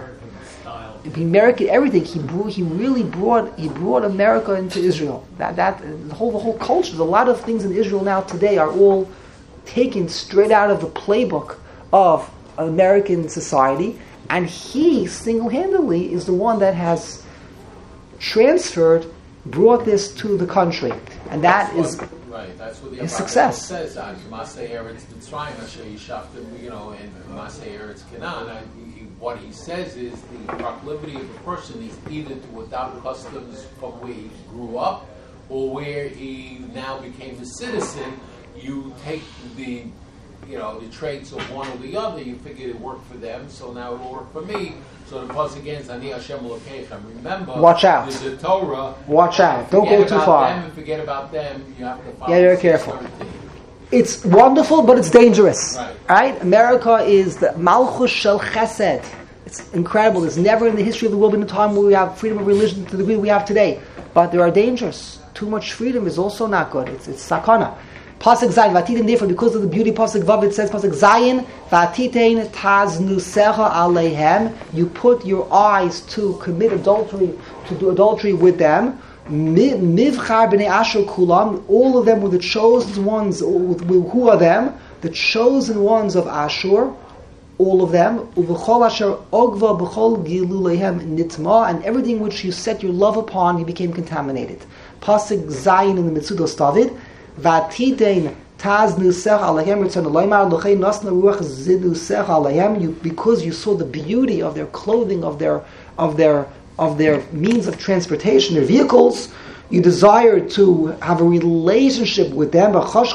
He American everything. He brought, he really brought he brought America into Israel. That that the whole the whole culture. A lot of things in Israel now today are all taken straight out of the playbook of American society, and he single-handedly is the one that has transferred, brought this to the country, and that
that's
is
what, right. That's what the
his success.
Says on Masay Eretz Mitzrayim, you know, and Masay Eretz Canaan. What he says is the proclivity of a person is either to adopt customs from where he grew up or where he now became a citizen. You take the you know, the traits of one or the other, you figure it worked for them, so now it will work for me. So the plus again is Ani Hashem Elokeichem. Remember,
watch out.
There's a Torah.
Watch out. Don't go too far.
Them and forget about them. You have to follow.
Yeah, you're careful. It's wonderful, but it's dangerous.
Right.
Right? America is the Malchus Shel Chesed. It's incredible. There's never in the history of the world been a time where we have freedom of religion to the degree we have today. But there are dangers. Too much freedom is also not good. It's it's sakana. Pasuk Zayin, Vatitin, therefore, because of the beauty of Pasuk Vav, it says Pasuk Zayin, Vatitein taznusecha aleihem, you put your eyes to commit adultery, to do adultery with them. Mivchar b'nei Asher kulam, all of them were the chosen ones. Who are them? The chosen ones of Ashur, all of them. Uv'chol asher ogva b'chol giluleihem nitma, and everything which you set your love upon, you became contaminated. Pasuk Zayin in the Mitzudos David. Vatitein taznusech alehem ritzon loymar lochei nasna ruach zinusech alehem. You because you saw the beauty of their clothing, of their of their of their means of transportation, their vehicles. You desired to have a relationship with them.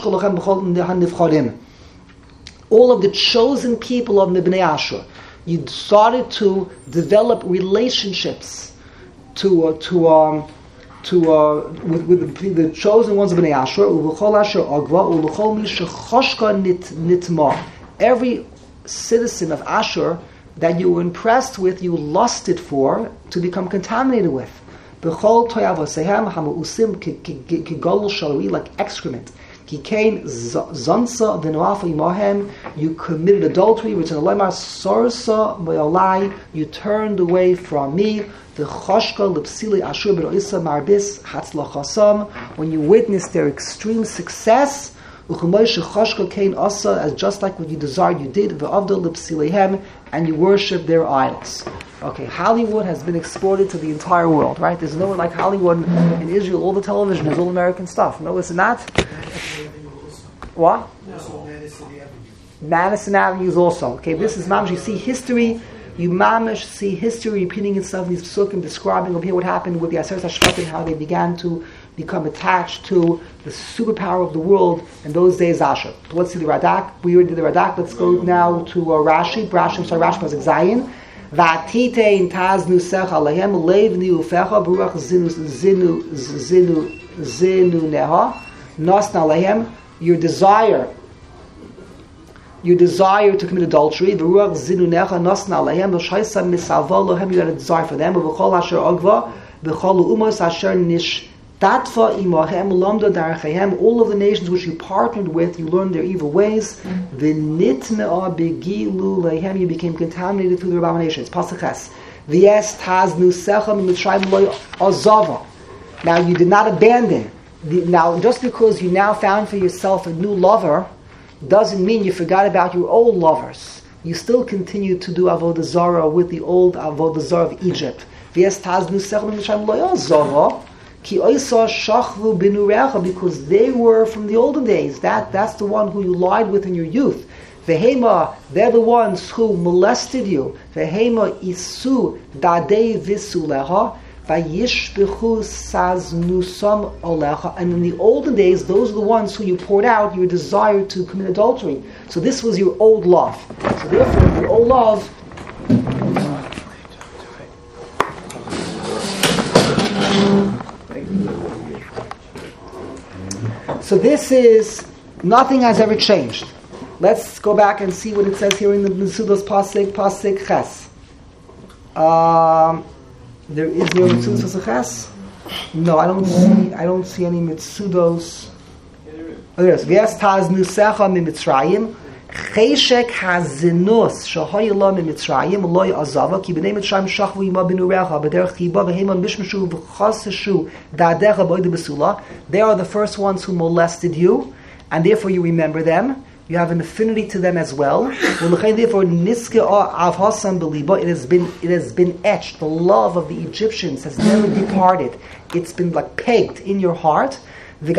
All of the chosen people of Bnei Ashur. You started to develop relationships to uh, to. Um, to uh, with, with the, the chosen ones of Bnei Ashur, uv'chol asher agva, uv'chol mi shechoshka nit nitma, every citizen of Ashur that you were impressed with, you lusted for, to become contaminated with. B'chol toyavosehem hamu'usim kigol shaloi, like excrement. Kikain zonsa v'noafa imahem, you committed adultery, which in the lemar sorsa moyolai, you turned away from me. The choshka lipsili ashur b'roisa marbis hatzlachasam, when you witnessed their extreme success, as just like what you desired you did, and you worship their idols. Okay, Hollywood has been exported to the entire world, right? There's no one like Hollywood in Israel. All the television is all American stuff. No, it's not. What? Madison Avenue is also. Okay, this is mamish. You see history. You mamish see history repeating itself. These psukim describing over here what happened with the Aseret HaShvatim, how they began to become attached to the superpower of the world in those days, Asher. So let's see the Radak. We already did the Radak. Let's go now to uh, Rashi. Rashi, I'm sorry, Rashi was Zayin. Vatite in taznu secha alehem levni ufecha baruch zinu zinu zinu zinu neha nasna alehem. Your desire, your desire to commit adultery. Baruch zinu neha nasna alehem v'shaisa misalva lohem. You had a desire for them. V'chol asher agva v'chol umos asher nish. Tatfa imahem lamda darchehem, all of the nations which you partnered with, you learned their evil ways. V'nitmea begilu lehem, you became contaminated through their abominations. Pasachas. V'es taznu sechem mitzrayim loy azava. Now you did not abandon. The, now just because you now found for yourself a new lover, doesn't mean you forgot about your old lovers. You still continue to do avodah zarah with the old avodah zarah of Egypt. V'es taznu sechem mitzrayim loy azava. Because they were from the olden days. That that's the one who you lied with in your youth. Vehema, they're the ones who molested you. Vehema isu dadei visuleha vayishbechu saznusam olecha. And in the olden days, those are the ones who you poured out your desire to commit adultery. So this was your old love. So therefore, your old love. So this is, nothing has ever changed. Let's go back and see what it says here in the Mitzudos Pasik, Pasik Ches. Um, there is no Mitzudos Pasik Ches? No, I don't see, I don't see any Mitzudos. Oh, there is. V'yas taznu secha mi Mitzrayim, cheshek hazinus shahayla mi Mitzrayim, loy azava, ki b'nei Mitzrayim shachvu ima b'nurecha, b'derech chiba, v'hema mishmashu v'chaseshu da'adecha b'oide b'sula. They are the first ones who molested you, and therefore you remember them. You have an affinity to them as well. Therefore, niskea av hasam b'liba, it has been it has been etched. The love of the Egyptians has never departed. It's been like pegged in your heart. They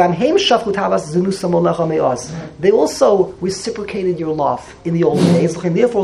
also reciprocated your love in the olden days.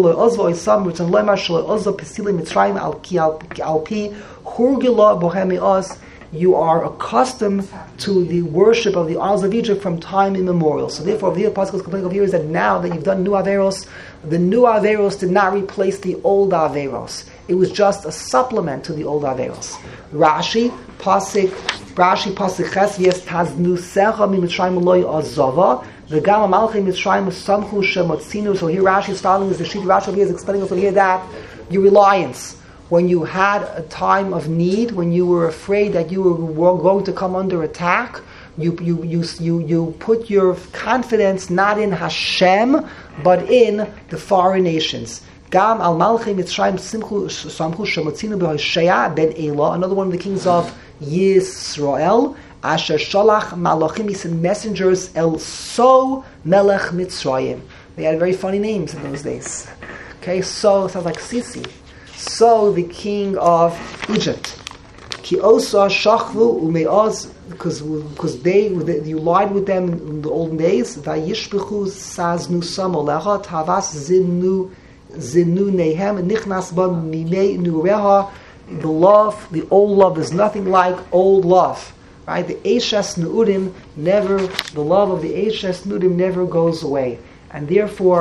You are accustomed to the worship of the idols of Egypt from time immemorial. So therefore, the Apostle's complaint over here is that now that you've done new Averos, the new Averos did not replace the old Averos. It was just a supplement to the old Averos. Rashi, Pasik, Rashi, Pasik Ches, yes, Taznu Secha mi Mitzrayim loy azava, the Gama Malchim Mitzrayim Samchu Shemotzinu. So here Rashi is starting with the sheet. Rashi here is explaining also here that your reliance, when you had a time of need, when you were afraid that you were going to come under attack, you you you you, you put your confidence not in Hashem, but in the foreign nations. Gam al Malchim Mitzrayim Samchu Shemotzinu b'Hosheya ben Elah, another one of the kings of Yisrael, Asher Shalach Malachim, he sent messengers El So Melech Mitzrayim. They had very funny names in those days. Okay, So sounds like Sisi. So the king of Egypt. Ki osa shachvu umeoz, because because they, they you lied with them in the olden days. Vayishbechu saznu samolecha tavas zinu zinu nehem nichnas ba mimei nureha. The love, the old love, is nothing like old love, right? The Eishes Nu'udim never, the love of the Eishes Nu'udim never goes away, and therefore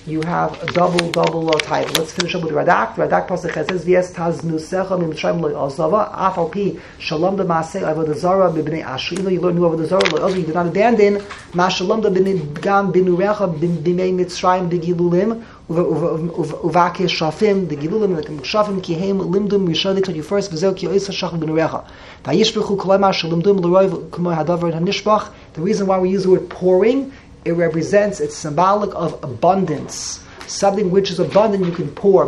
you have a double, double uh, type. Let's finish up with Radak. The Radak pasuk says, "V'es taznusecha miMitzrayim lo azava afal pi shalom da maaseh avodah zara b'bnei Ashur." Even though you learn new avodah zara lo azava, you did not abandon ma shalom da gam binurecha b'mei Mitzrayim b'gilulim uvake shafim the gilulim the shafim ki heim limdum yishadi to you first v'zeu ki oisa shach b'nurecha v'yishbechu kolema shalimdum l'roiv k'mo hadavar hanishbach. The reason why we use the word pouring, it represents, it's symbolic of abundance. Something which is abundant you can pour.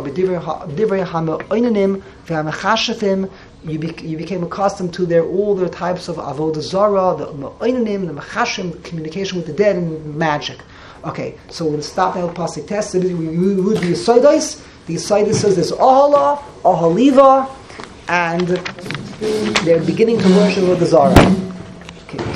You, be, you became accustomed to their all their types of avodah zarah, the ma'oinanim, the mechashim, communication with the dead, and magic. Okay, so we'll stop now with pasuk test. We would be Yisodais. The Yisodais says there's Ohala, Ohaliva, and they're beginning to worship with the Zarah.